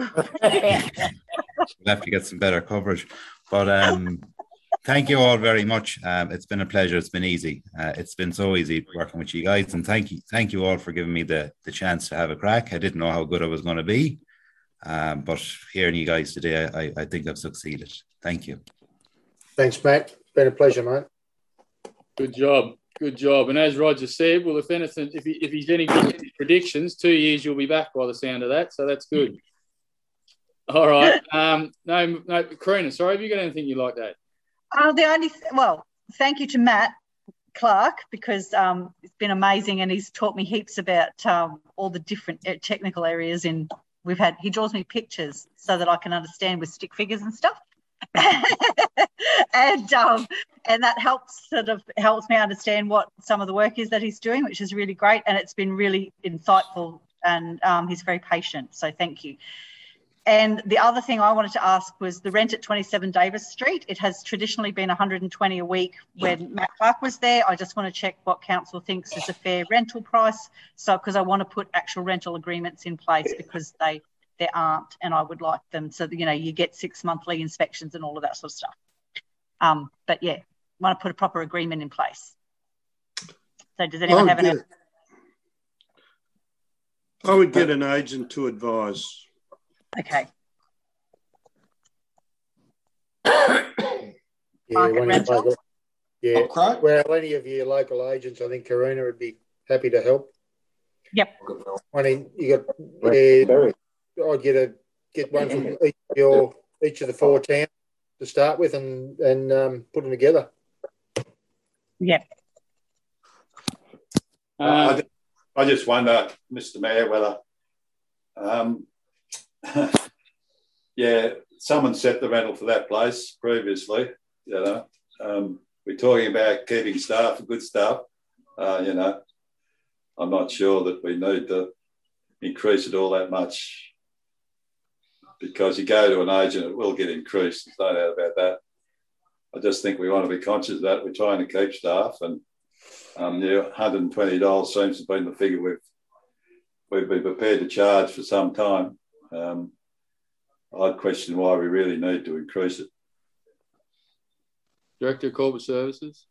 Speaker 11: We'll have to get some better coverage. But um, thank you all very much. Um, it's been a pleasure. It's been easy. Uh, it's been so easy working with you guys, and thank you, thank you all for giving me the the chance to have a crack. I didn't know how good I was going to be, um, but hearing you guys today, I, I think I've succeeded. Thank you.
Speaker 5: Thanks, Matt. It's been a pleasure, mate.
Speaker 1: Good job. Good job. And as Roger said, well, if anything, if, he, if he's any good with his predictions, two years you'll be back by the sound of that. So that's good. All right. Um, no, no, Karina, sorry, have you got anything you like that?
Speaker 4: Uh, the only, th- well, thank you to Matt Clark, because um, it's been amazing, and he's taught me heaps about um, all the different technical areas. In we've had, he draws me pictures so that I can understand with stick figures and stuff. and um, and that helps sort of helps me understand what some of the work is that he's doing, which is really great, and it's been really insightful, and um, he's very patient, so thank you. And the other thing I wanted to ask was the rent at twenty-seven Davis Street. It has traditionally been one hundred twenty a week when Matt Clark was there. I just want to check what council thinks is a fair rental price, so because I want to put actual rental agreements in place, because they there aren't, and I would like them so that, you know, you get six monthly inspections and all of that sort of stuff. Um, but yeah, want to put a proper agreement in place. So does anyone have an?
Speaker 10: I would get an agent to advise.
Speaker 4: Okay.
Speaker 5: Yeah,
Speaker 4: Market
Speaker 5: one of
Speaker 4: rental?
Speaker 5: your local- yeah.
Speaker 2: Okay.
Speaker 5: Well, any of your local agents, I think Karina would be happy to help.
Speaker 4: Yep.
Speaker 5: I mean, you got. Uh, I'd get a get one from each of your each of the four towns to start with, and and um, put them together.
Speaker 4: Yep.
Speaker 6: I, I, I just wonder, Mister Mayor, whether, um, yeah, someone set the rental for that place previously. You know, um, we're talking about keeping staff, good staff. Uh, you know, I'm not sure that we need to increase it all that much, because you go to an agent, it will get increased. There's no doubt about that. I just think we want to be conscious of that. We're trying to keep staff, and um, yeah, one hundred twenty dollars seems to have been the figure we've we've been prepared to charge for some time. Um, I'd question why we really need to increase it.
Speaker 1: Director of Corporate Services.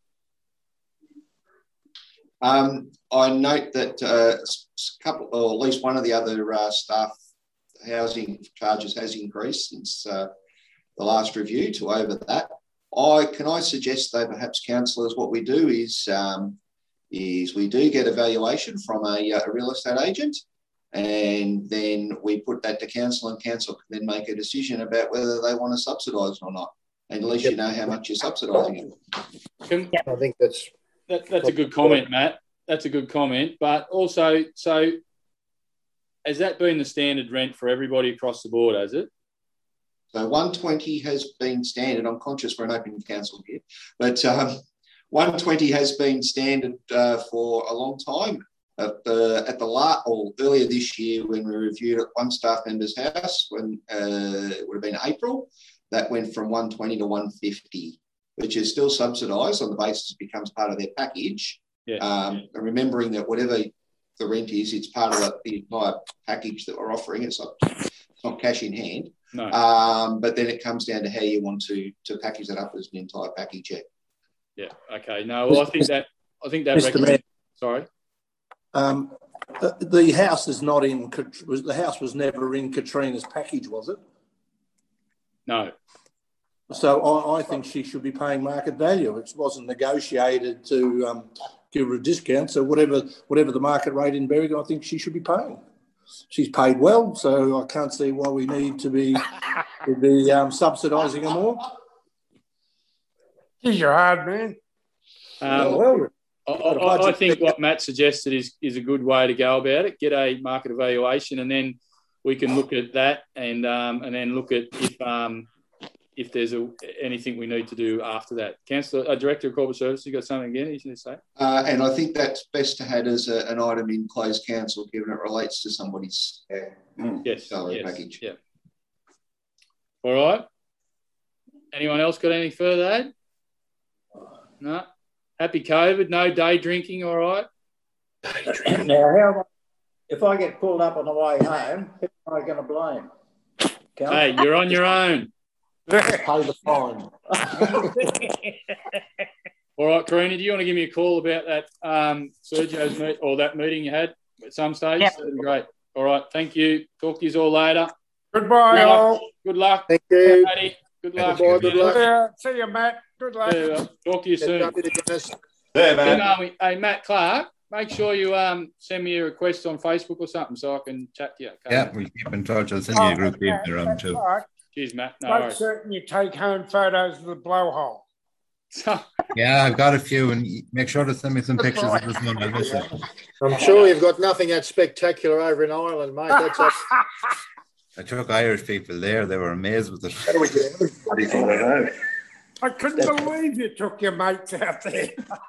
Speaker 2: Um, I note that uh, a couple, or at least one of the other uh, staff housing charges has increased since uh, the last review to over that. I can I suggest, though, perhaps councillors, what we do is um, is we do get a valuation from a, a real estate agent, and then we put that to council, and council can then make a decision about whether they want to subsidise or not. And at least yep. you know how much you're subsidising it.
Speaker 1: Can,
Speaker 5: I think that's
Speaker 1: that, that's a good comment, Matt. That's a good comment. But also, so has that been the standard rent for everybody across the board, has it?
Speaker 2: So one twenty has been standard. I'm conscious we're an open council here, but um, one twenty has been standard uh, for a long time. At the at the la- or earlier this year, when we reviewed at one staff member's house, when uh, it would have been April, that went from one twenty to one fifty, which is still subsidised on the basis it becomes part of their package.
Speaker 1: Yeah.
Speaker 2: Um, and remembering that whatever the rent is, it's part of the, the entire package that we're offering. It's not, it's not cash in hand.
Speaker 1: No.
Speaker 2: Um, but then it comes down to how you want to to package that up as an entire package. Yeah.
Speaker 1: Yeah. Okay. No. Well, I think that I think that.
Speaker 8: Mister Mayor.
Speaker 1: Sorry.
Speaker 8: Um, the, the house is not in. Was the house was never in Katrina's package, was it?
Speaker 1: No.
Speaker 8: So I, I think she should be paying market value. It wasn't negotiated to um, give her a discount. So whatever whatever the market rate in Berwick, I think she should be paying. She's paid well, so I can't see why we need to be to be um, subsidising her more.
Speaker 3: Geez, you're hard, man.
Speaker 1: Um, well, I, I, I think what Matt suggested is is a good way to go about it. Get a market evaluation, and then we can look at that, and um, and then look at if um, if there's a, anything we need to do after that. Councillor, uh, Director of Corporate Services, you got something again you need to say?
Speaker 2: Uh, and I think that's best to have as a, an item in closed council, given it relates to somebody's uh,
Speaker 1: yes,
Speaker 2: salary
Speaker 1: yes,
Speaker 2: package.
Speaker 1: Yeah. All right. Anyone else got any further add? No. Happy COVID. No day drinking. All right.
Speaker 9: Now, how if I get pulled up on the way home, who am I going to blame? Cal?
Speaker 1: Hey, you're on your own.
Speaker 8: Pay the fine.
Speaker 1: All right, Karina, do you want to give me a call about that um, Sergio's meet or that meeting you had at some stage?
Speaker 4: Yep.
Speaker 1: That'd be great. All right, thank you. Talk to you all later.
Speaker 3: Goodbye,
Speaker 1: Good
Speaker 3: all.
Speaker 1: luck. Good luck.
Speaker 5: Thank you.
Speaker 1: Matty. Good luck.
Speaker 5: Goodbye, good luck.
Speaker 3: See ya, see you, Matt. Good luck.
Speaker 1: Yeah, talk to you soon.
Speaker 6: There, man.
Speaker 1: Email me. Hey, Matt Clark, make sure you um, send me a request on Facebook or something so I can chat to you. Okay?
Speaker 11: Yeah, we'll keep in touch. I'll send you a group
Speaker 3: yeah,
Speaker 11: email around too.
Speaker 3: Right.
Speaker 1: Cheers, Matt. No
Speaker 3: Make
Speaker 1: worries.
Speaker 3: certain you take home photos of the blowhole.
Speaker 11: Yeah, I've got a few, and make sure to send me some pictures of this one. I'll miss it.
Speaker 5: I'm sure you've got nothing that spectacular over in Ireland, mate. That's a...
Speaker 11: I took Irish people there. They were amazed with it.
Speaker 3: I couldn't believe you took your mates out there.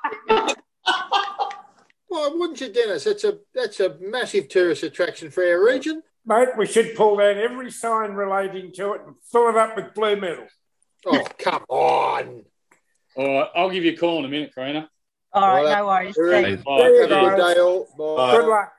Speaker 5: Why wouldn't you, Dennis? That's a that's a massive tourist attraction for our region.
Speaker 3: Mate, we should pull out every sign relating to it and fill it up with blue metal.
Speaker 5: Oh, come on.
Speaker 1: All right, I'll give you a call in a minute, Karina.
Speaker 4: All right,
Speaker 5: All right.
Speaker 4: no worries.
Speaker 5: All right.
Speaker 4: Thanks.
Speaker 1: Bye.
Speaker 5: Have a good day all. Bye.
Speaker 3: Good luck.